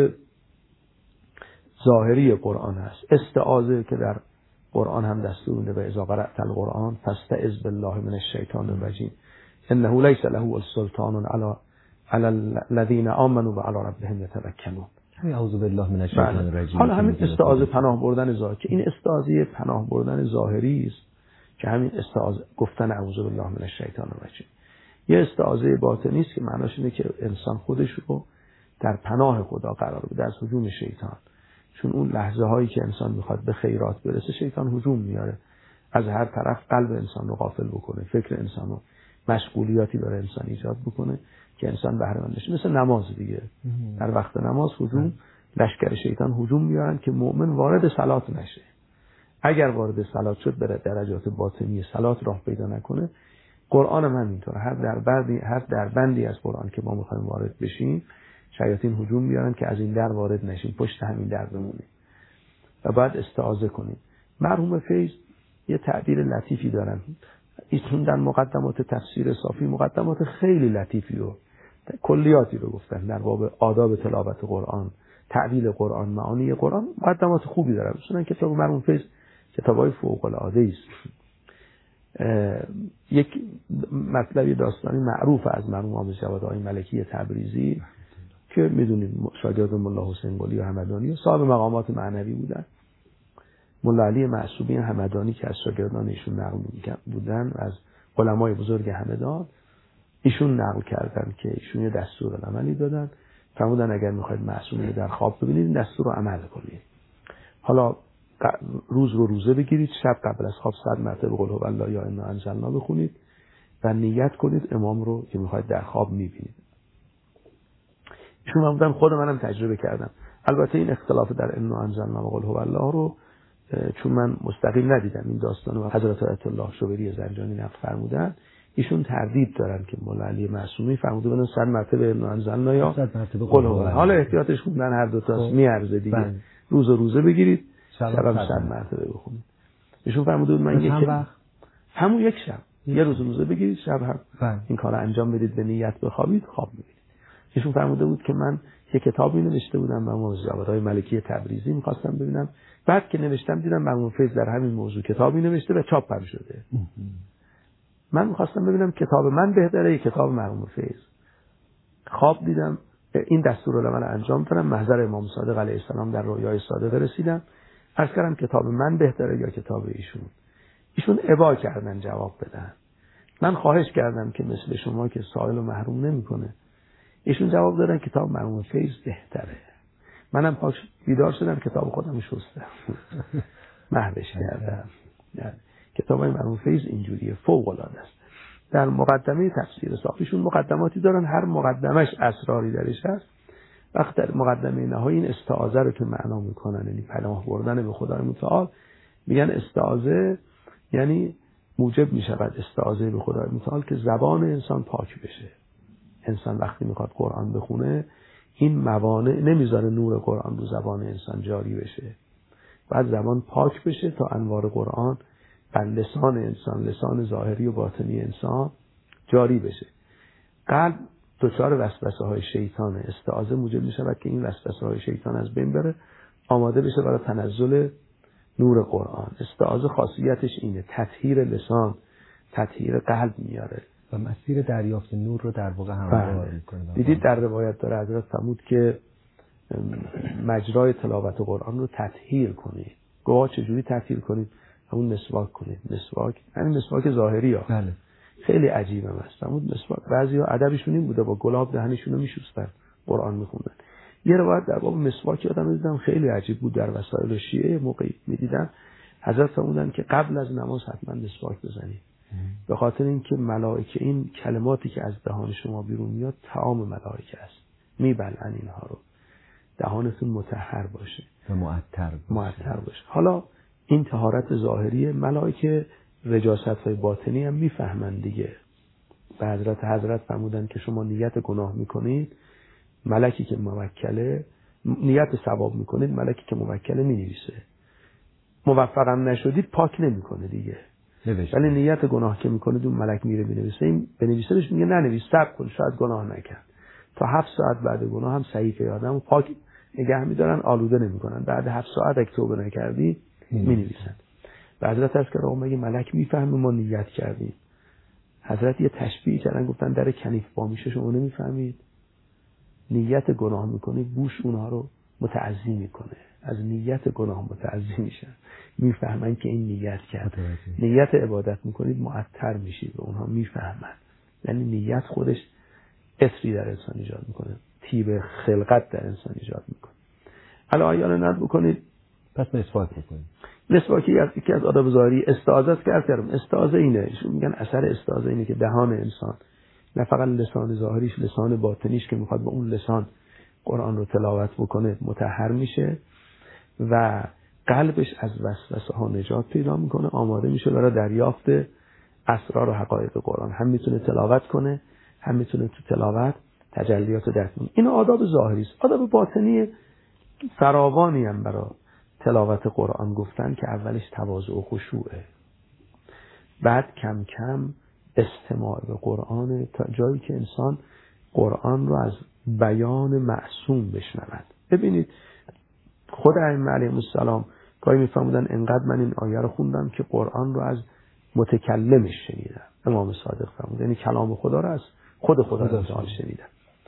ظاهری قرآن هست. استعاذه که در قرآن هم دستور میده و اذا قرأت القرآن فاستعذ بالله من الشیطان الرجیم انه لیس له السلطان علی علی الذین آمنوا و علی ربهم یتوکلون. اعوذ بالله من الشیطان الرجیم. حالا همین استعاذه پناه بردن ظاهری که این استعاذه پناه بردن ظاهری است که همین استعاذه گفتن اعوذ بالله من الشیطان الرجیم. یه استعاذه باطنی است که معناش اینه که انسان خودش رو در پناه خدا قرار بده از هجوم شیطان. چون اون لحظه هایی که انسان میخواد به خیرات برسه شیطان هجوم میاره، از هر طرف قلب انسان رو غافل بکنه، فکر انسان رو مشغولیاتی برای انسان ایجاد بکنه که انسان بهره مند بشه. مثل نماز دیگه، در وقت نماز هجوم لشکر شیطان هجوم میارن که مؤمن وارد صلات نشه. اگر وارد صلات شد بره درجات باطنی صلات راه پیدا نکنه. قرآن هم همینطور، هر در بندی هر در بندی از قرآن که ما میخوایم وارد بشیم شیاطین هجوم میارن که از این در وارد نشیم، پشت همین در بمونیم و بعد استعاذه کنیم. مرحوم فیض یه تعبیر لطیفی دارن، ایشون در مقدمات تفسیر صافی مقدمات خیلی لطیفی و کلیاتی رو گفتن در باب آداب تلاوت قرآن، تعبیر قرآن، معانی قرآن، مقدمات خوبی دارن. مثلا کتاب مرحوم فیض کتابای فوق العاده است. یک مطلبی داستانی معروف از مرحوم آموز جواد آقای ملکی تبریزی که میدونید شاگرد ملا حسین قلی و همدانی و صاحب مقامات معنوی بودن. ملا علی معصومی همدانی که از شاگردان ایشون نقل بودن، از علمای بزرگ همدان، ایشون نقل کردن که ایشون یه دستور عملی دادن، فرمودن اگر میخواید معصومی رو در خواب ببینید دستور رو عمل کنید. حالا روز رو روزه بگیرید، شب قبل از خواب صد مرتبه قل هو الله یا انا انزلنا بخونید و نیت کنید امام رو که میخواید در خواب میبینید. ایشون فرمودن خود منم تجربه کردم. البته این اختلاف در انا انزلنا و قل هو الله رو چون من مستقیم ندیدم، این داستان رو حضرت آیت الله شوبری زنجانی نقل فرمودن، ایشون تردید دارن که مولا علی معصومی فرموده بودن صد مرتبه انا انزلنا یا قل هو الله. حالا احتیاطش خوندن هر دو تاست میارزه دیگه. بند. روز و روزه بگیرید، شب صد مرتبه بخونید. ایشون فرموده بود من یک وقت همون یک شب یه روز روزه بگیرید، شب هم بند. این کارو انجام بدید، به نیت بخوابید، خواب میبینید. ایشون فرموده بود که من یک کتابی نوشته بودم به مرحوم جوادهای ملکی تبریزی، می‌خواستم ببینم، بعد که نوشتم دیدم مرحوم فیض در همین موضوع کتابی نوشته و چاپ هم شده. من می‌خواستم ببینم کتاب من بهتره یا کتاب مرحوم فیض. خواب دیدم این دستورالعمل انجام دادم، محضر امام صادق علیه السلام در رویای صادق رسیدم، عرض کردم کتاب من بهتره یا کتاب ایشون. ایشون ابا کردن جواب بدن. من خواهش کردم که مثل شما که سائل و محروم نمی‌کنه. ایشون جواب دادن کتاب مرحوم فیض بهتره. منم پاک بیدار شدم کتاب خودم شستم محوش کردم. یعنی کتاب مرحوم فیض اینجوریه، فوق العاده است. در مقدمه تفسیر صافیشون مقدماتی دارن، هر مقدمش اسراری درش هست. وقت در مقدمه نهایی این استعاذه رو که معنا میکنن، یعنی پناه بردن به خدای متعال، میگن استعاذه یعنی موجب میشود استعاذه به خدای متعال که زبان انسان پاک بشه. انسان وقتی میخواد قرآن بخونه این موانع نمیذاره نور قرآن رو زبان انسان جاری بشه. بعد زبان پاک بشه تا انوار قرآن بر لسان انسان، لسان ظاهری و باطنی انسان جاری بشه. قلب دچار وسوسه های شیطان، استعاذه موجب میشود که این وسوسه های شیطان از بین بره، آماده بشه برای تنزل نور قرآن. استعاذه خاصیتش اینه، تطهیر لسان، تطهیر قلب میاره و مسیر دریافت نور رو در واقع هموار میکنه. دیدید در روایت داره حضرت فرمود که مجرای تلاوت قرآن رو تطهیر کنید. گواه چجوری تطهیر کنید؟ همون مسواک کنید. مسواک همین مسواک ظاهری ها. بله. خیلی عجیبم است. فرمود مسواک، بعضیا ادبشون این بوده با گلاب دهنشون رو میشستن قرآن میخوندن. یه روایت در باب مسواک یادم دیدم خیلی عجیب بود، در وسایل شیعه موقعی میدیدم حضرت فرمودن که قبل از نماز حتما مسواک بزنید، به خاطر اینکه ملائکه این کلماتی که از دهان شما بیرون میاد طعام ملائکه است، میبلعن اینها رو، دهانتون مطهر باشه و معطر باشه. معطر باشه. حالا این طهارت ظاهری، ملائکه رجاست‌های باطنی هم میفهمن دیگه. به حضرت حضرت فرمودن که شما نیت گناه میکنید، ملکی که موکله نیت ثواب میکنید، ملکی که موکله مینویسه. موفقم نشدید پاک نمیکنه دیگه، ولی نیت گناه که میکنید اون ملک میره مینویسه. این بنویسه بهش میگه ننویس، صبر کن، شاید گناه نکرد. تا هفت ساعت بعد گناه هم صحیفه آدمو پاک نگه میدارن، آلوده نمیکنن. بعد هفت ساعت اگه توبه نکردی مینویسن. و حضرت عرض کردن مگه ملک میفهمه ما نیت کردیم؟ حضرت یه تشبیه کردن، گفتن در کنیف با میشه شما نمیفهمید؟ نیت گناه میکنید بوش اونها رو متعزی میکنه، از نیت گناه متعزی میشن، میفهمن که این نیت کرد. نیت عبادت میکنید معطر میشید و اونها میفهمن. یعنی نیت خودش اثری در انسان ایجاد میکنه، تیب خلقت در انسان ایجاد میکنه. حالا آیان ند بکنید، پس مسواک بکنید. مسواکی از یکی از آداب ظاهری استعاذه است. کردم استعاذه اینه، ایشون میگن اثر استعاذه اینه که دهان انسان، نه فقط لسان ظاهریش، لسان باطنیش که میخواد با اون لسان قرآن رو تلاوت بکنه مطهر میشه و قلبش از وسوسه ها نجات پیدا میکنه، آماده میشه برای دریافت اسرار و حقایق قرآن. هم میتونه تلاوت کنه، هم میتونه تو تلاوت تجلیات رو درک کنه. این آداب ظاهری است. آداب باطنی فراوانی هم برای تلاوت قرآن گفتن که اولش تواضع و خشوعه، بعد کم کم استماع به قرآن تا جایی که انسان قرآن رو از بیان معصوم بشنود. ببینید خود ائمه علیهم السلام گاهی میفهمودن انقدر من این آیه رو خوندم که قرآن رو از متکلمش شنیدم. امام صادق فرمود یعنی کلام خدا رو از خود خدا رو شنیدم.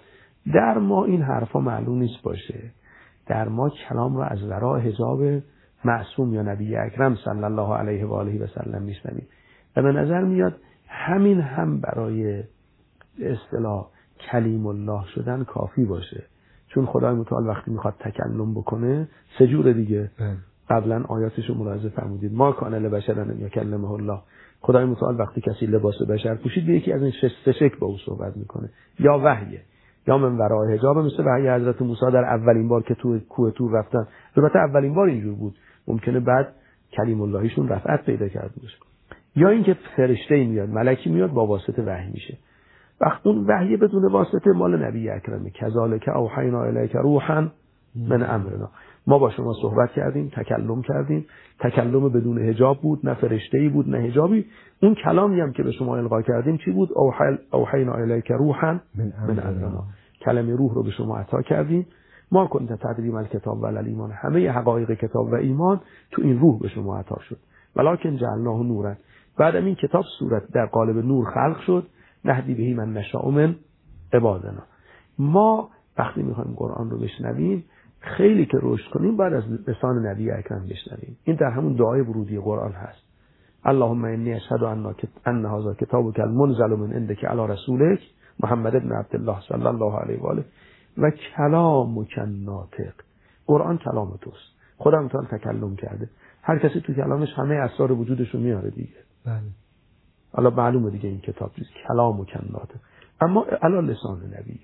در ما این حرفا معلوم نیست باشه، در ما کلام رو از وراء حجاب معصوم یا نبی اکرم صلی الله علیه و آله و سلم میشنویم و به نظر میاد همین هم برای اصطلاح کلیم الله شدن کافی باشه. چون خدای متعال وقتی میخواد تکلم بکنه سه جور دیگه، قبلا آیاتش رو ملاحظه فرمودید، ما کان لبشر ان یکلمه الله. خدای متعال وقتی کسی لباس بشر پوشید به یکی از این سه شکل با او صحبت میکنه، یا وحیه یا من ورای حجاب، مثل وحی حضرت موسی در اولین بار که تو کوه طور رفتن. البته اولین بار اینجور بود، ممکنه بعد کلیم اللهیشون رفعت پیدا کرده باشه. یا اینکه فرشته میاد، ملکی میاد با واسطه وحی میشه. وقت اون وحی بدون واسطه مال نبی اکرمه. کذالک اوحینا الیک روحا من امرنا. ما با شما صحبت کردیم، تکلم کردیم، تکلم بدون حجاب بود، نه فرشته‌ای بود نه حجابی. اون کلامی هم که به شما القا کردیم چی بود؟ اوحینا الیک روحا من امرنا. کلمه روح رو به شما عطا کردیم. ما کنت تدری ما الکتاب و الایمان، همه حقایق کتاب و ایمان تو این روح به شما عطا شد. ولکن جعلناه نورا. بعد این کتاب صورت در قالب نور خلق شد، نهدی بهی من نشاء من عبادنا. ما وقتی میخوایم قرآن رو بشنویم، خیلی که رشد کنیم باید از لسان نبی اکرم بشنویم. این در همون دعای ورودی قرآن هست. اللهم انی اشهد ان هذا کتابک المنزل من عندک علی رسولک محمد ابن عبدالله صلی الله علیه و آله و کلامک الناطق. قرآن کلام توست، خدا متعال تکلم کرده، هر کسی تو کلامش همه اسرار وجودش رو میاره دیگه. بله. حالا معلومه دیگه این کتاب چیز کلامک الناطق. اما علی لسان نبی،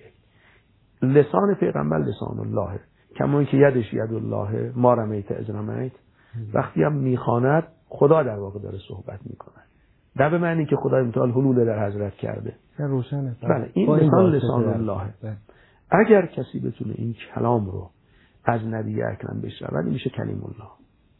لسان پیغمبر لسان الله، کما اینکه یدش ید الله ما رمیت اذ رمیت. وقتی هم میخواند خدا در واقع داره صحبت میکنه، نه به معنی که خدای متعال حلول در حضرت کرده. روشنه. بله این لسان لسان الله. اگر کسی بتونه این کلام رو از نبی اکرم بشنوه میشه کلیم الله.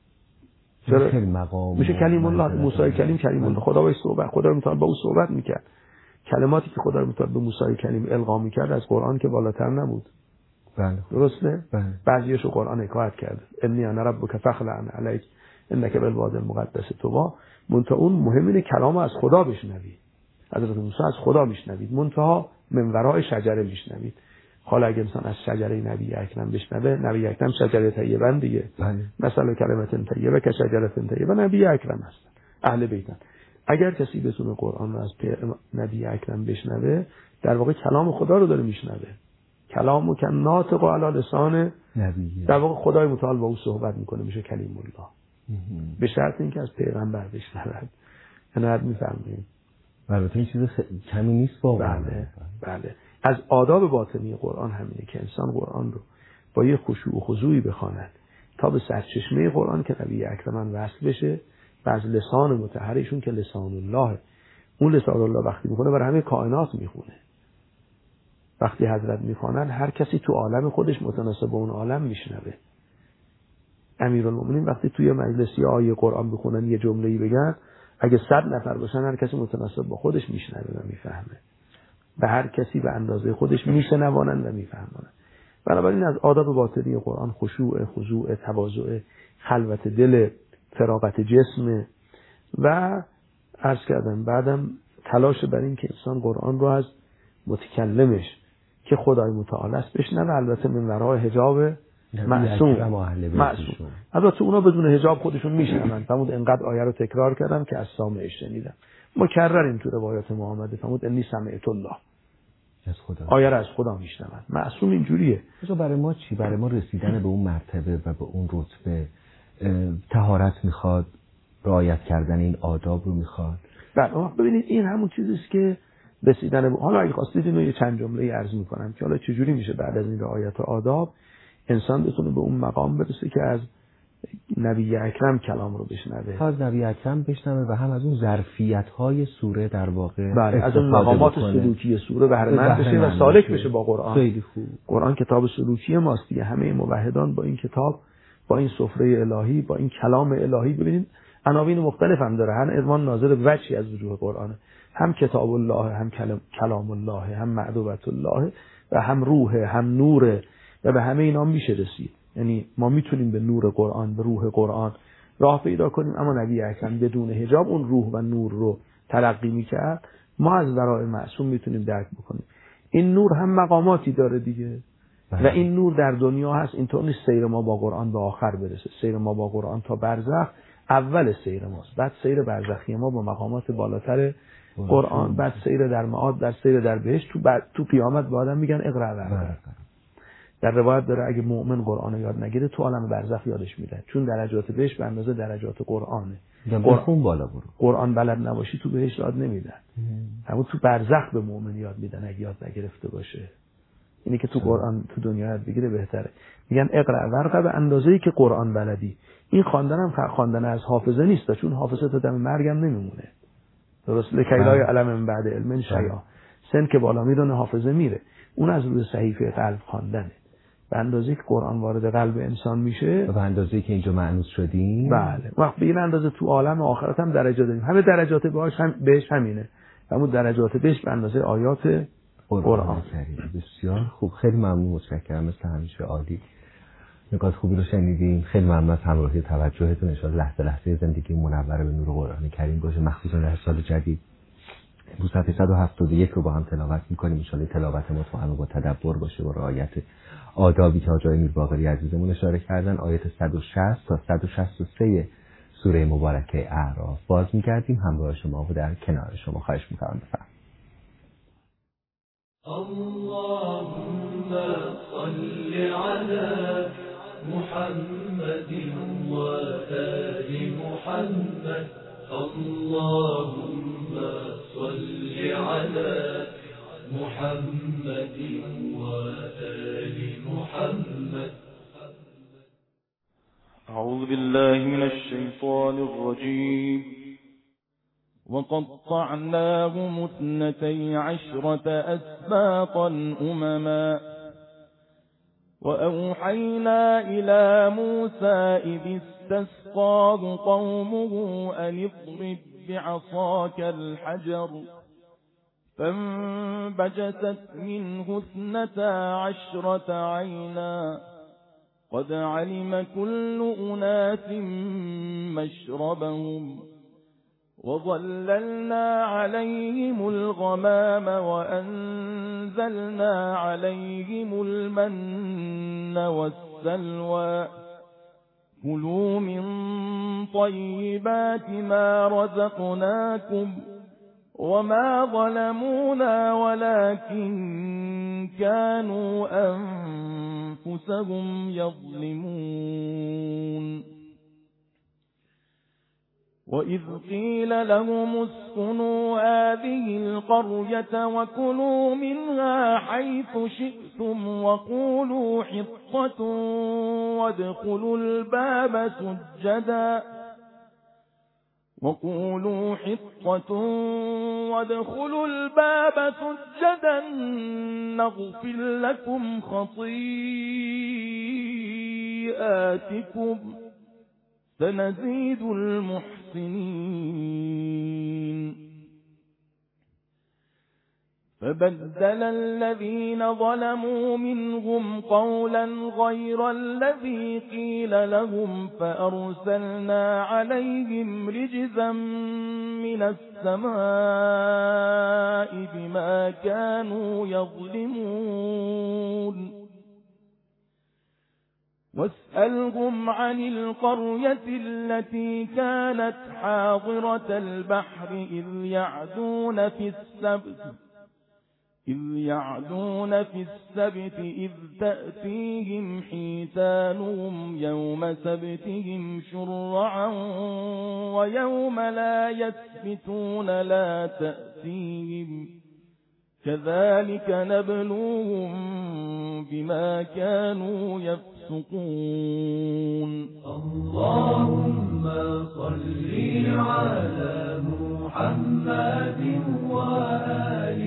خیلی مقام میشه کلیم الله. موسی کلیم کلیم الله. خدا با صحبت، خدا متعال با او صحبت میکرد. کلماتی که خدا متعال به موسی کلیم القا میکرد از قرآن که بالاتر نبود. بله. درسته؟ بله. بعضیاشو قرآن حکایت کرده. انی انا ربک فخلع علیک انک بالوادی المقدس طوا. منتها اون مهم اینه کلام از خدا بشنوی. حضرت موسی از خدا میشنوید، منتها من ورای شجره میشنوید. حالا اگه انسان از شجره نبی اکرم بشنوه، نبی اکرم شجره طیبه دیگه. بله. مثلا کلمت طیبه که شجره طیبه نبی اکرم هستن، اهل بیتن. اگر کسی بتونه قرآن رو از نبی اکرم بشنوه، در واقع کلام خدا رو داره میشنوه. کلامو که ناطق علی لسان نبی، در واقع خدای متعال با او صحبت میکنه، میشه کلیم الله. به شرط اینکه از پیغمبر بشنود. عنایت میفرمایید. البته این چیز کمی نیست واقعا. بله بله. از آداب باطنی قرآن همینه که انسان قرآن رو با یه خشوع و خضوعی بخواند تا به سرچشمه قرآن که نبی اکرم وصل بشه و از لسان مطهرشون که لسان الله. اون لسان الله وقتی میخونه برای همه کائنات میخونه. وقتی حضرت میخوانن هر کسی تو عالم خودش متناسب با اون عالم میشنوه. امیرالمومنین وقتی توی مجلسی آیه قرآن بخونن یه جمله‌ای بگن، اگه صد نفر باشن هر کسی متناسب با خودش میشنوه و میفهمه. به هر کسی به اندازه خودش میشنوانن و میفهمانن. بنابراین از آداب باطنی قرآن خشوع، خضوع، تواضع، خلوت دل، فراغت جسم و عرض کردم بعدم تلاش بر این که انسان قرآن رو از متکلمش که خدای متعال است بشنوه، البته من ورای حجاب معصوم. معصوم. البته اونا بدون حجاب خودشون میشنون. فرمود انقدر آیه رو تکرار کردم که از سامعش شنیدم. مکرر این تو روایات ما آمده. فرمود انی سمعت الله. از خدا. آیه رو از خدا میشنون. معصوم اینجوریه. برای ما چی؟ برای ما رسیدن به اون مرتبه و به اون رتبه طهارت میخواد، رعایت کردن این آداب رو میخواد. بله ببینید این همون چیزیست که رسیدن به. حالا اگه خواستید اینو یه چند جمله عرض میکنم که حالا چجوری میشه بعد از این رعایت آداب انسان بتونه به اون مقام برسه که از نبی اکرم کلام رو بشنوه. از نبی اکرم بشنوه و هم از اون ظرفیت‌های سوره در واقع بله از اون مقامات سلوکی سوره بهره مند بشه و سالک بشه با قرآن. خیلی خوب. قرآن کتاب سلوکی ماست دیگه. همه موحدان با این کتاب، با این سفره الهی، با این کلام الهی، ببینید عناوین مختلف هم داره. هر عنوان ناظر به وجهی از وجوه قرآنه. هم کتاب الله، هم کلام الله، هم معدوبت الله و هم روح، هم نور، و به همه اینا میشه رسید. یعنی ما میتونیم به نور قرآن، به روح قرآن راه پیدا کنیم، اما نبی اکرم بدون حجاب اون روح و نور رو تلقی میکرد. ما از ورای معصوم میتونیم درک بکنیم. این نور هم مقاماتی داره دیگه و این نور در دنیا هست. اینطور نیست سیر ما با قرآن به آخر برسه. سیر ما با قرآن تا برزخ اول سیر ماست، بعد سیر برزخی ما با مقامات بالاتر قرآن، بعد سیر در معاد، در سیر در بهشت. تو بعد تو قیامت به آدم میگن اقرا ورقه. در روایت داره اگه مؤمن قرآن رو یاد نگیره تو عالم برزخ یادش میره، چون درجات بهش به اندازه درجات قرآنه. قرآن بالا برو. قرآن بلد نباشی تو بهش یاد نمیدن. همون تو برزخ به مؤمن یاد میدن اگه یاد نگرفته باشه. اینی که تو قرآن تو دنیا یاد بگیره بهتره. میگن اقرا ورقه به اندازه‌ای که قرآن بلدی. این خواندن هم خواندن از حافظه نیست، چون حافظه تا دم مرگم نمیمونه. درست لکیلای علم من بعد علم شیا. سن که بالا میره حافظه میره. اون از روی صحیفه قلب خواندنه. به اندازه‌ای که قرآن وارد قلب انسان میشه، به اندازه‌ای که اینجا مأنوس شدیم، بله وقت به این اندازه تو عالم آخرت هم درجه داریم. همه درجات بهش هم بهش همینه. همون درجات بهش به اندازه آیات قرآن. بسیار خوب، خیلی ممنون، متشکرم، مثل همیشه عالی. نکات خوبی رو شنیدیم. خیلی ممنون از همراهی توجهتون. ان شاء الله لحظه لحظه زندگی منور به نور قرآن کریم باشه، مخصوصا در سال جدید. امروز صفحه صد و هفتاد و یک رو با هم تلاوت می‌کنیم. ان شاء الله تلاوت مطمئن و با تدبر باشه و رعایت آدابی که آقای میر باقری عزیزمون اشاره کردن. آیات صد و شصت تا صد و شصت و سه سوره مبارکه اعراف باز می‌گردیم. همراه شما و در کنار شما خواهش می‌کنم. بفرمایید. اللهم صل على محمد و آل محمد. اللهم صل على محمد و آل محمد. أعوذ بالله من الشيطان الرجيم. وقطعناهم اثنتي عشرة أسباطا أمما وأوحينا إلى موسى إذ استسقاه قومه أن اضرب بعصاك الحجر فانبجست منه اثنتا عشرة عينا قد علم كل أناس مشربهم وظللنا عليهم الغمام وأنزلنا عليهم المن والسلوى كلوا من طيبات ما رزقناكم وما ظلمونا ولكن كانوا أنفسهم يظلمون وإذ قيل لهم اسكنوا هذه القرية وكلوا منها حيث شئتم وقولوا حطة وادخلوا الباب سجدا وقولوا حطة وادخلوا الباب سجدا نغفر لكم خطيئاتكم سنزيد المحسنين فبدل الذين ظلموا منهم قولا غير الذي قيل لهم فأرسلنا عليهم رجزا من السماء بما كانوا يظلمون واسألهم عن القرية التي كانت حاضرة البحر إذ يعدون في السبت إذ يعدون في السبت إذ تأتيهم حيتانهم يوم سبتهم شرعا ويوم لا يسبتون لا تأتيهم كذلك نبلوهم بما كانوا يفسقون اللهم صل على محمد وآل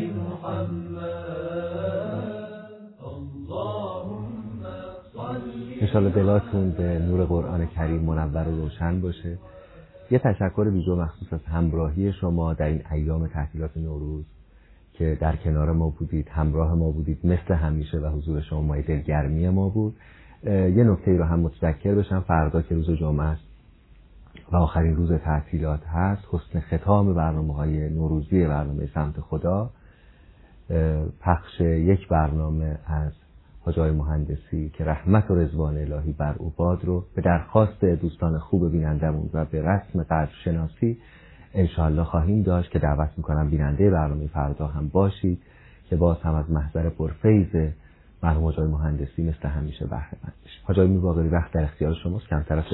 انشاءالله دلاتون به نور قرآن کریم منور و روشن باشه. یه تشکر ویژه مخصوص از همراهی شما در این ایام تعطیلات نوروز که در کنار ما بودید، همراه ما بودید مثل همیشه و حضور شما مایه دلگرمی ما بود. یه نکته ای رو هم متذکر بشم، فردا که روز جمعه است و آخرین روز تعطیلات هست، حسن ختام برنامه‌های نوروزی برنامه سمت خدا، پخش یک برنامه از حاج آقای مهندسی که رحمت و رضوان الهی بر او باد رو به درخواست دوستان خوب بینندمون و به رسم قدر شناسی انشاءالله خواهیم داشت که دعوت میکنم بیننده برنامه فردا هم باشید که باز هم از محضر پرفیض مرحوم حاج آقای مهندسی مثل همیشه بهره مند بشیم. حاج آقای میرباقری وقت در اختیار شماست. کمتر از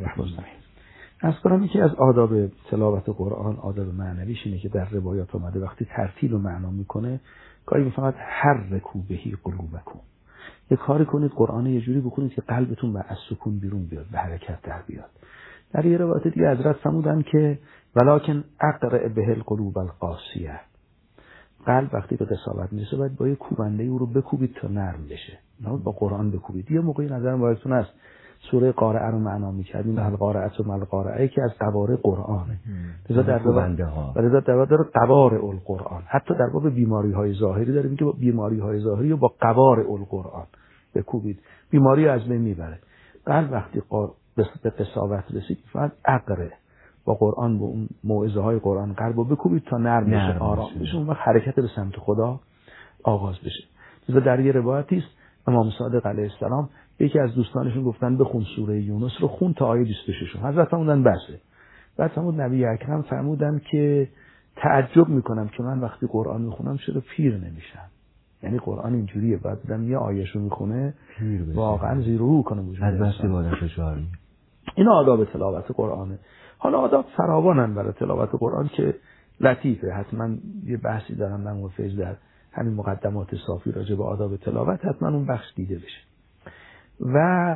از کنم یکی از آداب تلاوت قرآن، آداب معنویش اینه که در روایات اومده وقتی ترتیل و معنا میکنه گاهی میفهمد حرکوا بهی قلوبکم، یه کاری کنید قرآن یه جوری بکنید که قلبتون و از سکون بیرون بیاد، به حرکت در بیاد. در یه روایت دیگه حضرت فرمودن که ولکن اقرع به القلوب القاسیه، قلب وقتی به قساوت میرسه باید با یه کوبنده او رو بکوبید تا نرم بشه، نه با قرآن بکوبید. یه موقعی نظرم بایدتون است سوره قارعه رو معنا می‌کردیم، القارعه و ملقارعه که از قوارع قرآنه، لذا در کوبنده ها و لذا در داره قوارع القرآن. حتی در باب بیماری‌های ظاهری داره میگه بیماری‌های ظاهری رو با قوارع القرآن بکوبید، بیماری از بین میبره. قلب وقتی به قساوت رسید فقط اقره با قرآن، با اون موعظه های قرآن قلبو بکوبید تا نرم بشه، آرام بشه، اون وقت حرکت به سمت خدا آغاز بشه. لذا در یه روایتی است امام صادق علیه السلام یکی از دوستانشون گفتن بخون سوره یونس رو، خون تا آیه بیست و شش. حضرت فرمودن بسه. بعد فرمود نبی اکرم فرمودن که تعجب میکنم که من وقتی قرآن میخونم چرا پیر نمیشم. یعنی قرآن اینجوریه، بعد دیدم یه آیه‌شو میخونه واقعا زیرو کنه وجود از بس عبادت فشار. این آداب تلاوت قرآنه. حالا آداب فراوانن برای تلاوت قرآن که لطیفه. حتما یه بحثی دارم من و فیض در همین مقدمات صافی راجع به آداب تلاوت، حتما اون بخش دیده بشه. و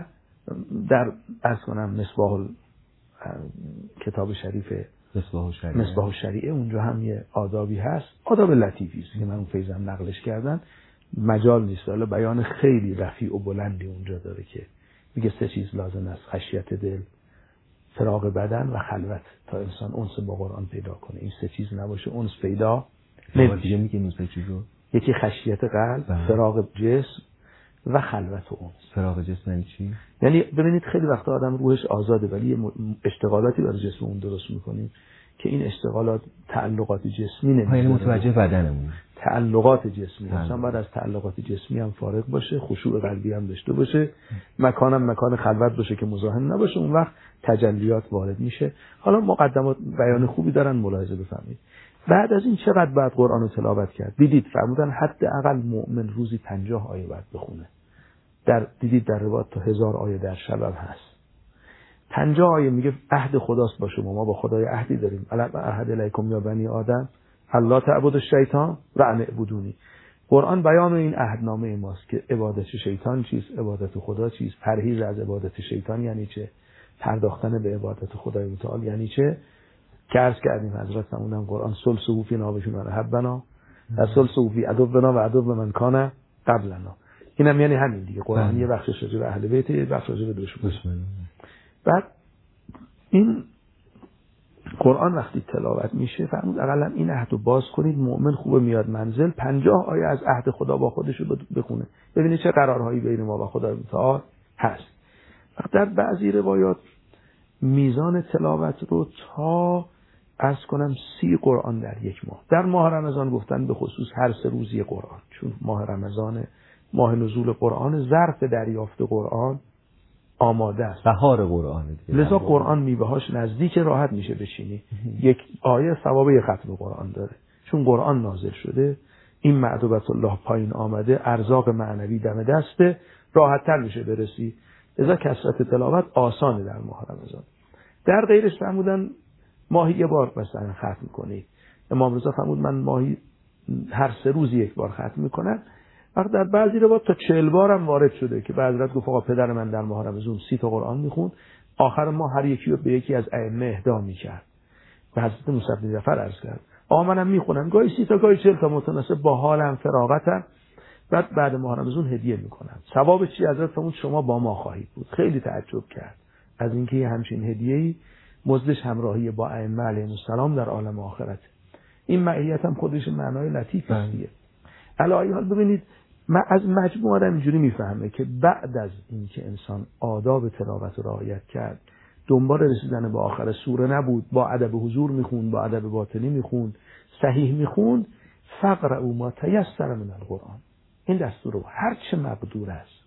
در از کنم مصباح کتاب شریف مصباح الشریعه مصباح الشریعه اونجا هم یه آدابی هست، آداب لطیفی است که من اون فیضم نقلش کردن، مجال نیست حالا بیان خیلی رفیع و بلندی اونجا داره که میگه سه چیز لازم است: خشیت دل، فراغ بدن و خلوت، تا انسان انس با قرآن پیدا کنه. این سه چیز نباشه انس پیدا نمیشه. میگه این سه چیزو یکی خشیت قلب، فراغ جسم و خلوت و انس. فراغ جسم یعنی چی؟ یعنی ببینید خیلی وقتا آدم روحش آزاده ولی اشتغالاتی برای جسم اون درست میکنیم که این اشتغالات تعلقات جسمی نمیشه. یعنی متوجه بدنمون. تعلقات جسمی اصلا بعد از تعلقات جسمی هم فارغ باشه، خشوع قلبی هم داشته باشه، مکانم مکان خلوت باشه که مزاحم نباشه، اون وقت تجلیات وارد میشه. حالا مقدمات بیان خوبی دارن، ملاحظه بفرمایید. بعد از این چقدر بعد قرآن رو تلاوت کرد؟ دیدید فرمودن حداقل مؤمن روزی پنجاه آیه باید بخونه. در دیدید در روایات تا هزار آیه در شب هم هست. پنجاه آیه میگه عهد خداست با شما، ما با خدای عهدی داریم. الم عهد الیکم یا بنی آدم الله تعبد الشیطان و ان اعبدونی. قرآن بیان این عهدنامه ماست که عبادت شیطان چیست، عبادت خدا چیست، پرهیز از عبادت شیطان یعنی چه، پرداختن به عبادت خدای متعال یعنی چه. که عرض کردیم حضرت فرمودن قرآن سلسه فی نابشون و حبنا و سلسه فی عدونا و عدو من کان قبلنا. اینم یعنی همین دیگه. قرآن یه بخشش راجع به اهل بیت، یه بخش راجع به دشمن. بعد این قرآن وقتی تلاوت میشه فرمود اقلا این عهد رو باز کنید، مؤمن خوبه میاد منزل پنجاه آیه از عهد خدا با خودش رو بخونه، ببینید چه قرارهایی بین ما و خدا متعال هست. در بعضی روایات میزان تلاوت رو تا عرض کنم سی قرآن در یک ماه. در ماه رمضان گفتن به خصوص هر سه روزی قرآن، چون ماه رمضان ماه نزول قرآن، ظرف دریافت قرآن آماده است، بهار قرآن دیگه. لذا قرآن میوه‌هاش نزدیک، راحت میشه بشینی. یک آیه ثواب یک ختم قرآن داره، چون قرآن نازل شده، این معدوبت الله پایین آمده، ارزاق معنوی دم دسته، راحت تر میشه برسی. لذا کثرت تلاوت آسانه در ماه رمضان. در غیرش فرمودن ماهی یه بار مثلا ختم کنید. امام رضا فرمود من ماهی هر سه روز یک بار ختم میکنم. وقت در بعضی روایات تا چهل بار هم وارد شده که بعضی حضرت گفت آقا پدر من در ماه رمضان سی تا قرآن میخوند، آخر ما هر یکی رو به یکی از ائمه اهدا میکرد. به حضرت موسی بن جعفر عرض کرد آقا منم میخونم، گاهی سی تا گاهی چهل تا، متناسب با حالم فراغتم. بعد بعد ماه رمضان هدیه میکنم. ثواب چی؟ حضرت فرمود شما با ما خواهید بود. خیلی تعجب کرد از اینکه یه همچین هدیه‌ای مزدش همراهی با ائمه علیهم السلام در عالم آخرت. این معیت هم خودش معنای لطیفی است دیگه. علی حال ببینید من از مجموعه آدم اینجوری میفهمه که بعد از اینکه انسان آداب تلاوت رو رعایت کرد، دنبال رسیدن به آخر سوره نبود، با ادب حضور میخوند، با ادب باطنی میخوند، صحیح میخوند، فقرؤوا ما تیسر من القرآن. این دستور رو هر چه مقدور است.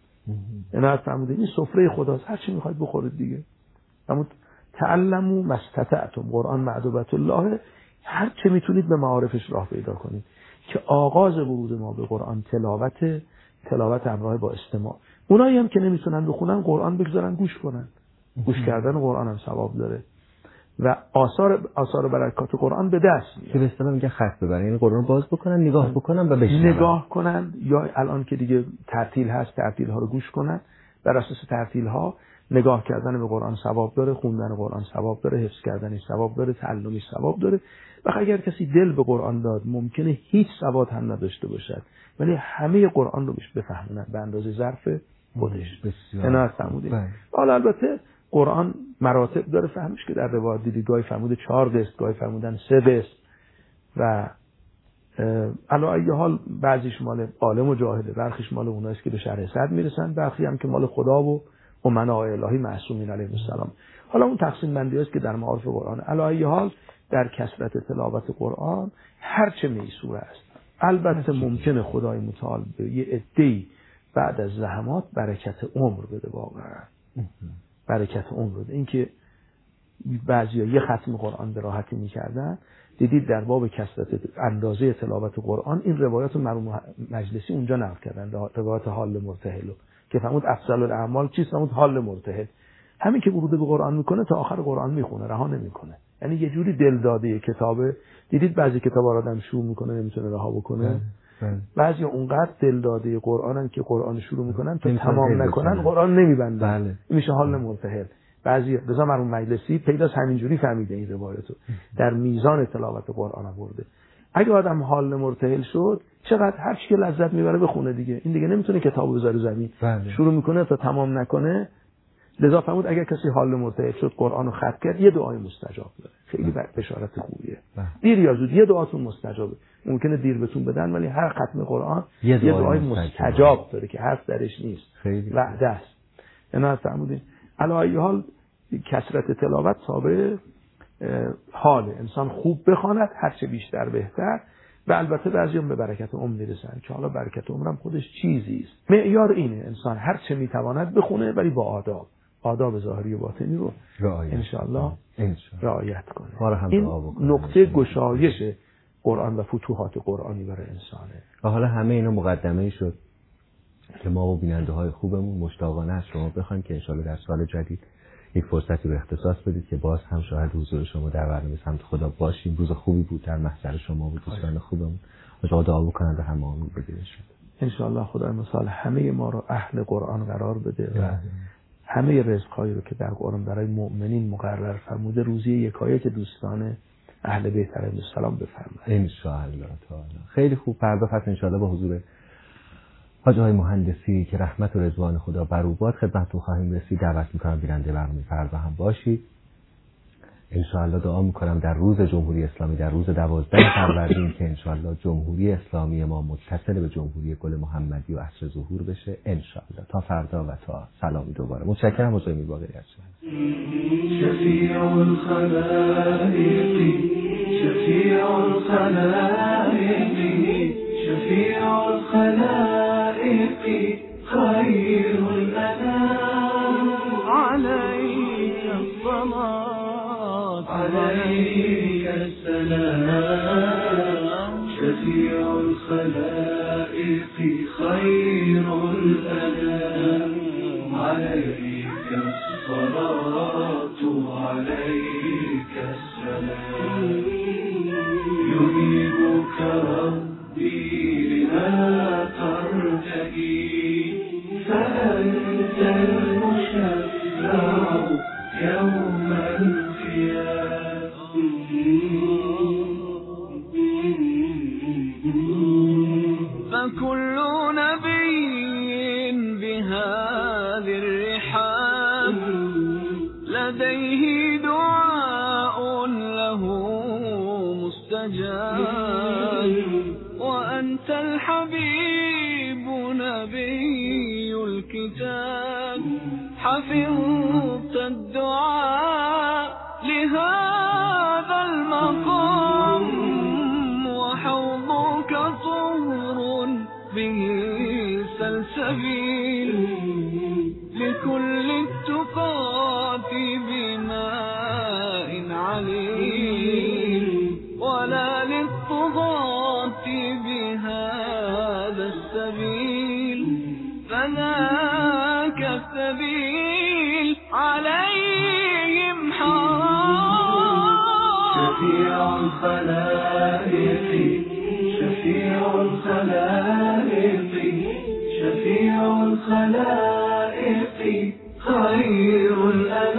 اینا فرموده این سفره خداست، هر چی میخواید بخورید دیگه. اما تعلموا ما استطعتم، قرآن معدوبت الله، هر چه میتونید به معارفش راه پیدا کنید. که آغاز ورود ما به قرآن تلاوت، تلاوت همراه با استماع. اونایی هم که نمیتونن بخونن قرآن بگذارن گوش کنن. گوش کردن قرآن هم ثواب داره و آثار آثار برکات قرآن به دست میاد. که به اصطلاح میگن خط ببرن، یعنی قرآن باز بکنن، نگاه بکنن و بشنون. نگاه کنن، یا الان که دیگه ترتیل هست ترتیل ها رو گوش کنن. بر اساس ترتیل ها نگاه کردن به قرآن ثواب داره، خوندن قرآن ثواب داره، حفظ کردنش ثواب داره، تعلمش ثواب داره. و اگر کسی دل به قرآن داد ممکنه هیچ سواد هم نداشته باشد ولی همه قرآن رو بهش بفهمونه به اندازه ظرف خودش. اینا فرمودیم. حالا البته قرآن مراتب داره فهمش که در روایات دیدی گاهی فرموده چهار قسط، گاهی فرمودن سه قسط و علی ای حال بعضیش مال عالم و جاهله، برخیش مال اوناییست که به شرح صد میرسن، برخی هم که مال خدا و امناء الهی معصومین علیهم السلام. حالا اون تقسیم بندی است که در معارف قرآن. علی ای حال در کثرت تلاوت قرآن هر چه میسور است. البته ممکنه خدای متعال به یه عده‌ای بعد از زحمات برکت عمر بده، واقعا برکت عمر بده. اینکه بعضیا یه ختم قرآن به راحتی میکردن، دیدید در باب کثرت اندازه تلاوت قرآن این روایات مرحوم مجلسی اونجا نقل کردن، روایات حال مرتحل که فرمود افضل الاعمال چیست؟ فرمود حال مرتحل. همین که ورود به قرآن میکنه تا آخر قرآن میخونه، رها نمیکنه. یعنی یه جوری دل داده کتابه. دیدید بعضی کتابا رو آدم شروع میکنه نمیتونه رها بکنه. بعضی اونقدر دل داده قرآنن که قرآن شروع میکنن تا تمام نکنن قرآن نمیبندن. بله. میشه حال مرتحل. بعضی رضا مرحوم مجلسی پیداست همینجوری فهمیده این روایتو، در میزان تلاوت قرآن آورده. اگه آدم حال مرتحل شد چقدر هر چی که لذت میبره بخونه دیگه. این دیگه نمیتونه کتابو بذاره زمین. بله. شروع میکنه تا تمام نکنه. لذا فرمود اگر کسی حال مرتحل شد قرآنو ختم کرد یه دعای مستجاب داره. خیلی بشارت خوبیه. دیر یا زود یه دعاتون مستجابه. ممکنه دیر بهتون بدن ولی هر ختم قرآن یه دعای مستجاب داره که حرف درش نیست. خیلی وعده است. اینا فرمودین علی ای حال کثرت تلاوت تابع حال انسان خوب بخواند، هرچه بیشتر بهتر، و البته بعضیان به برکت عمر میرسن که حالا برکت عمرم خودش چیزی است. معیار اینه انسان هرچه میتواند بخونه، ولی با آداب، آداب ظاهری و باطنی رو انشاءالله رعایت کنه. این نقطه گشایش قرآن و فتوحات قرآنی برای انسانه. و حالا همه اینا مقدمه‌ای شد که ما و بیننده های خوبمون مشتاقانه از شما بخوایم که انشاءالله در سال جدید یک فرصتی رو اختصاص بدید که باز هم شاهد حضور شما در برنامه سمت خدا باشیم. روز خوبی بود در محضر شما و دوستان خوبمون. خدا دعا بکنن و همه آمین بگیره شد. انشاءالله خدا مثال همه ما رو اهل قرآن قرار بده و همه رزق‌هایی رو که در قرآن برای مؤمنین مقرر فرموده روزی یکایک دوستان اهل بیت علیهم السلام بفرمایید ان شاء الله تعالی. خیلی خوب. فردا پس ان شاء الله با حضور حاج آقای مهندسی که رحمت و رضوان خدا بر او باد خدمتتون خواهیم رسید. دعوت می‌کنم بیننده برنامه فردا هم باشید. ان شاء الله دعا می‌کنم در روز جمهوری اسلامی، در روز دوازده فروردین که ان شاء الله جمهوری اسلامی ما متصل به جمهوری گل محمدی و عصر ظهور بشه ان شاء الله. تا فردا و تا سلامی دوباره. متشکرم حضور میرباقی هستم. شفیع الخلائق شفیع الخلائق شفیع الخلائق خیر الانام عليك الصلاة عليك السلام شفيع الخلائق خير الأنام عليك الصلاة عليك السلام يهيبك ربي لما ترتقي فأنت المشفع يوم القيامة فكل نبي بهذه الرحاب لديه دعاء له مستجاب وأنت الحبيب نبي الكتاب حفظت الدعاء لهذا المقام وحوضك طهر به سلسبيل لكل التقاة بماء عليل ولا للطغاة بهذا السبيل فذاك السبيل عليهم حرام شفيع الخلائق شفيع الخلائق شفيع الخلائق خير الأنام